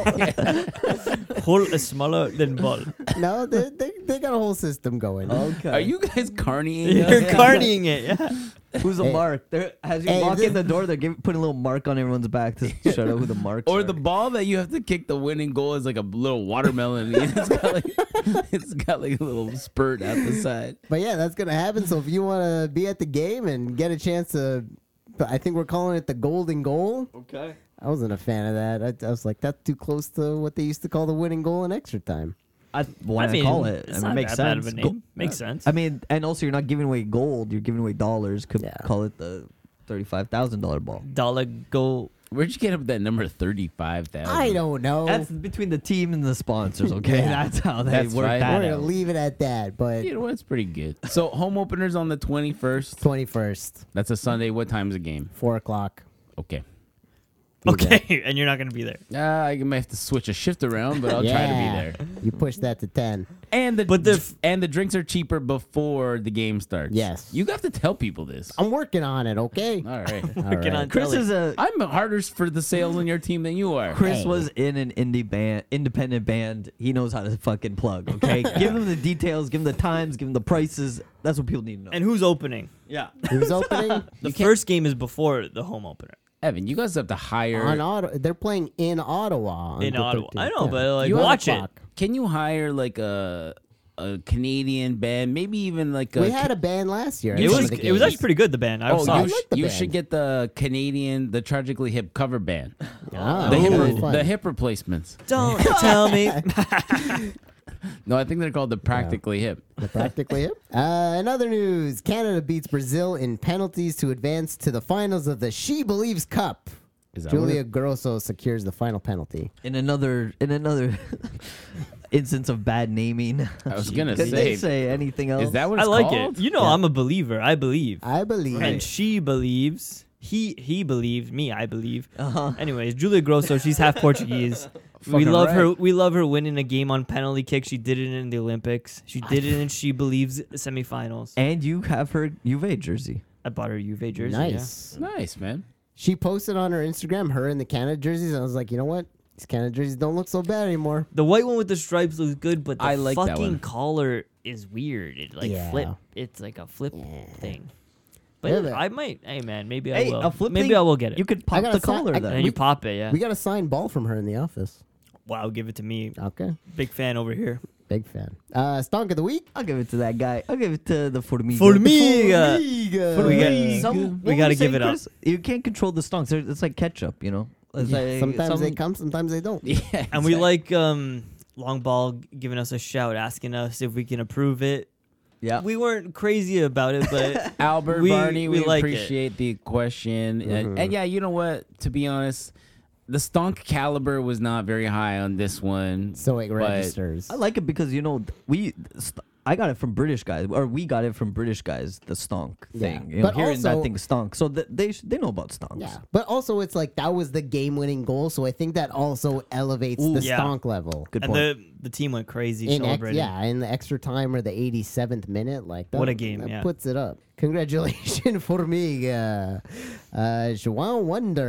Hole is smaller than ball. No, they, they they got a whole system going. Okay. Are you guys carnying? You're us? carnying it, yeah. Who's a Hey. mark? They're, as you Hey, walk this- in the door, they're giving, putting a little mark on everyone's back to show out who the marks Or are. the ball that you have to kick the winning goal is like a little watermelon. It's got like, it's got like a little spurt out the side. But yeah, that's gonna happen. So if you want to be at the game and get a chance to, I think we're calling it the golden goal. Okay. I wasn't a fan of that. I, I was like, that's too close to what they used to call the winning goal in extra time. I, why I not mean, call it? It's I mean, not it makes that sense. bad of a Go- name. Makes sense. I mean, and also you're not giving away gold. You're giving away dollars. Could Yeah. call it the thirty-five thousand dollar ball. Dollar goal. Where'd you get up that number thirty-five thousand? I don't know. That's between the team and the sponsors. Okay, Yeah. that's how they That's work fine. that We're gonna out. leave it at that. But You know what? It's pretty good. So home openers on the twenty-first. twenty-first, That's a Sunday. What time's the game? four o'clock. Okay. Be Okay, and you're not gonna be there. Uh, I might have to switch a shift around, but I'll try to be Yeah. there. You push that to ten. And the But the f- and the drinks are cheaper before the game starts. Yes. You have to tell people this. I'm working on it. Okay. All right. All Working right. on Chris telly. is a I'm harder for the sales on your team than you are. Chris Hey. was in an indie band, independent band. He knows how to fucking plug. Okay, give him the details, give him the times, give him the prices. That's what people need to know. And who's opening? yeah, Who's opening? The first game is before the home opener Evan, you guys have to hire. on Ottawa. They're playing in Ottawa. on in the Ottawa. I thirteenth. know, Yeah. but like, You have watch a it. clock. Can you hire like a a Canadian band? Maybe even like a. We had a band last year. at It some was of the it was games. actually pretty good. The band. I Oh, saw you, it. sh- like the you band. should get the Canadian, the Tragically Hip cover band. Ah, The hip, ooh, re- fun. the hip replacements. Don't tell me. No, I think they're called the Practically Hip. The practically hip. Uh, in other news, Canada beats Brazil in penalties to advance to the finals of the She Believes Cup. Is that what Julia it- Grosso secures the final penalty. in another in another instance of bad naming. I was gonna Did say, they say anything else? is that what I it's like called? it. You know, Yeah. I'm a believer. I believe. I believe. And she believes. He he believes. Me, I believe. Uh-huh. Anyways, Julia Grosso, she's half Portuguese. we Fucking love her. right. We love her winning a game on penalty kick. She did it in the Olympics. She did it in She Believes semifinals. And you have her Juve jersey. I bought her Juve jersey. yeah. Nice. Nice, man. She posted on her Instagram her in the Canada jerseys, and I was like, you know what? These Canada jerseys don't look so bad anymore. The white one with the stripes looks good, but the I like that fucking one. collar is weird. It like Yeah. flip. It's like a flip thing. But Yeah, but- I might. Hey man, maybe I Hey, will. a flip maybe thing, I will get it. You could I pop got the a sign- collar I- then. and you pop it. Yeah. We got a signed ball from her in the office. Wow, give it to me. Okay. Big fan over here. Big fan. Uh, Stonk of the week. I'll give it to that guy. I'll give it to the Formiga. Formiga. Formiga. We got- Hey, some- we what were gotta you saying, give it up. Chris? You can't control the stonks. They're- It's like ketchup, you know. It's Yeah, like sometimes some- they come, sometimes they don't. Yeah. And we exactly. like um, Long Ball giving us a shout, asking us if we can approve it. Yeah. We weren't crazy about it, but Albert we- Barney, we, we like it. appreciate the question. And, Mhm. and yeah, you know what? To be honest, the stonk caliber was not very high on this one. So it but- registers. I like it because you know we. St- I got it from British guys, or we got it from British guys. The stonk Yeah. thing, you know, But hearing also- that thing stonk. So th- they sh- they know about stonks. Yeah, but also it's like that was the game-winning goal, so I think that also elevates Ooh. the Yeah. stonk level. Good and point. the the team went crazy In ex- celebrating. yeah, in the extra time or the eighty-seventh minute, like that, What a game, that yeah. puts it up. Congratulations for me, uh, uh, Joao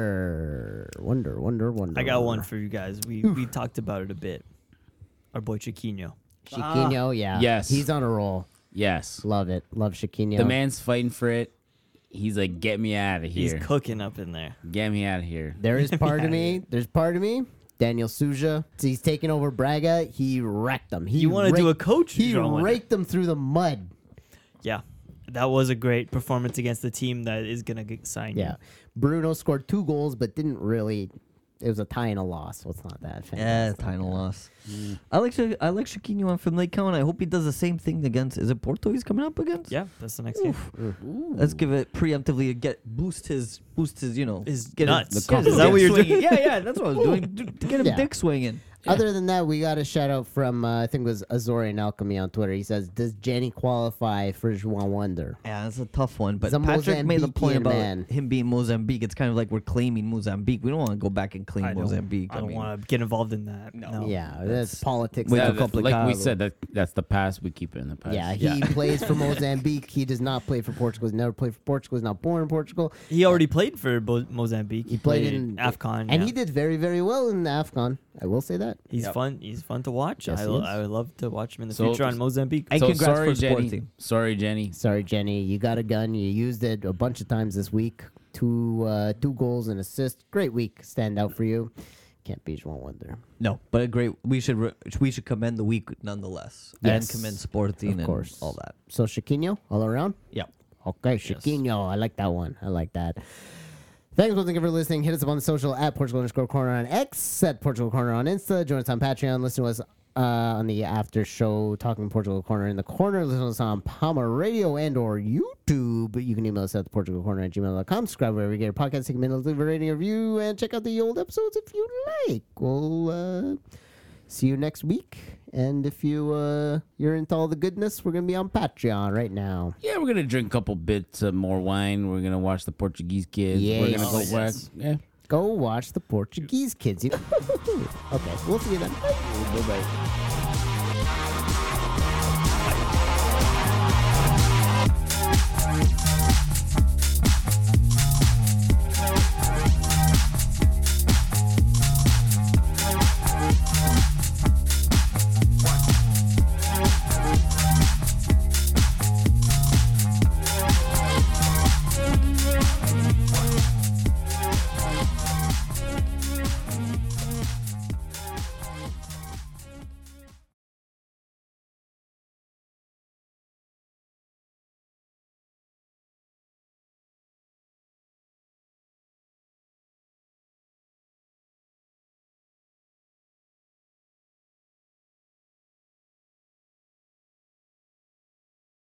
Wonder, Wonder, Wonder, Wonder. I got one Wonder. for you guys. We we talked about it a bit. Our boy Chiquinho. Chiquinho, yeah, Yes. he's on a roll. Yes. Love it, love Chiquinho. The man's fighting for it. He's like, get me out of He's here. cooking up in there. Get me out of here. There is part of Yeah, me. There's part of me. Daniel Souza. He's taking over Braga. He wrecked them. He You want to do a raked- coach? He Joao Wonder. raked them through the mud. Yeah, that was a great performance against the team that is gonna get signed. Yeah. Bruno scored two goals, but didn't really. It was a tie and a loss, so it's not that Yeah, fantastic. tiny loss. I like Sha- I like Chiquinho on Famalicão, and I hope he does the same thing against. Is it Porto he's coming up against? yeah, that's the next game. Let's give it preemptively. Get boost his boost his you know His get nuts. His, The get his Is that dick what you're swinging. doing? Yeah, yeah, that's what I was doing. D- to get him Yeah. dick swinging. Other than that, we got a shout out from uh, I think it was Azorian Alchemy on Twitter. He says, "Does Jenny qualify for Joao Wonder?" Yeah, that's a tough one. But He's a Patrick made the point Mozambican about man. him being Mozambique. It's kind of like we're claiming Mozambique. We don't want to go back and claim I don't, Mozambique. I don't mean, want to get involved in that. No. Yeah, that's, that's- politics. Way Yeah, too that- like we complicado. said, that that's the past. We keep it in the past. Yeah, he plays for Mozambique. He does not play for Portugal. He's never played for Portugal. He's not born in Portugal. He already played for Bo- Mozambique. He played in AFCON, and yeah. he did very, very well in the AFCON. I will say that. He's Yep. fun. He's fun to watch. Yes, I, he lo- is. I would love to watch him in the So- future on Mozambique. And So congrats sorry, for sporting Jenny. team. Sorry, Jenny. Sorry, Jenny. You got a gun. You used it a bunch of times this week. Two, uh, two goals and assists. Great week. Stand out for you. Can't beat Joao Wonder. No, but a great. We should re- we should commend the week nonetheless, Yes, and commend Sporting of and course. all that. So Chiquinho all around. Yep. Okay, Chiquinho. I like that one. I like that. Thanks once again for listening. Hit us up on the social at Portugal underscore corner on X, at Portugal Corner on Insta. Join us on Patreon. Listen to us uh, on the after show, Talking Portugal Corner in the Corner. Listen to us on Palma Radio and or YouTube. You can email us at Portugal Corner at gmail dot com. Subscribe wherever you get your podcast. Take a minute, leave a rating or review, and check out the old episodes if you like. We'll uh, see you next week. And if you, uh, you're into all the goodness, we're going to be on Patreon right now. Yeah, we're gonna drink a couple bits of more wine. We're gonna watch the Portuguese kids. We're Yes. gonna go Oh, work. yes. Yeah. Go watch the Portuguese kids. You know? Okay, we'll see you then. Bye bye.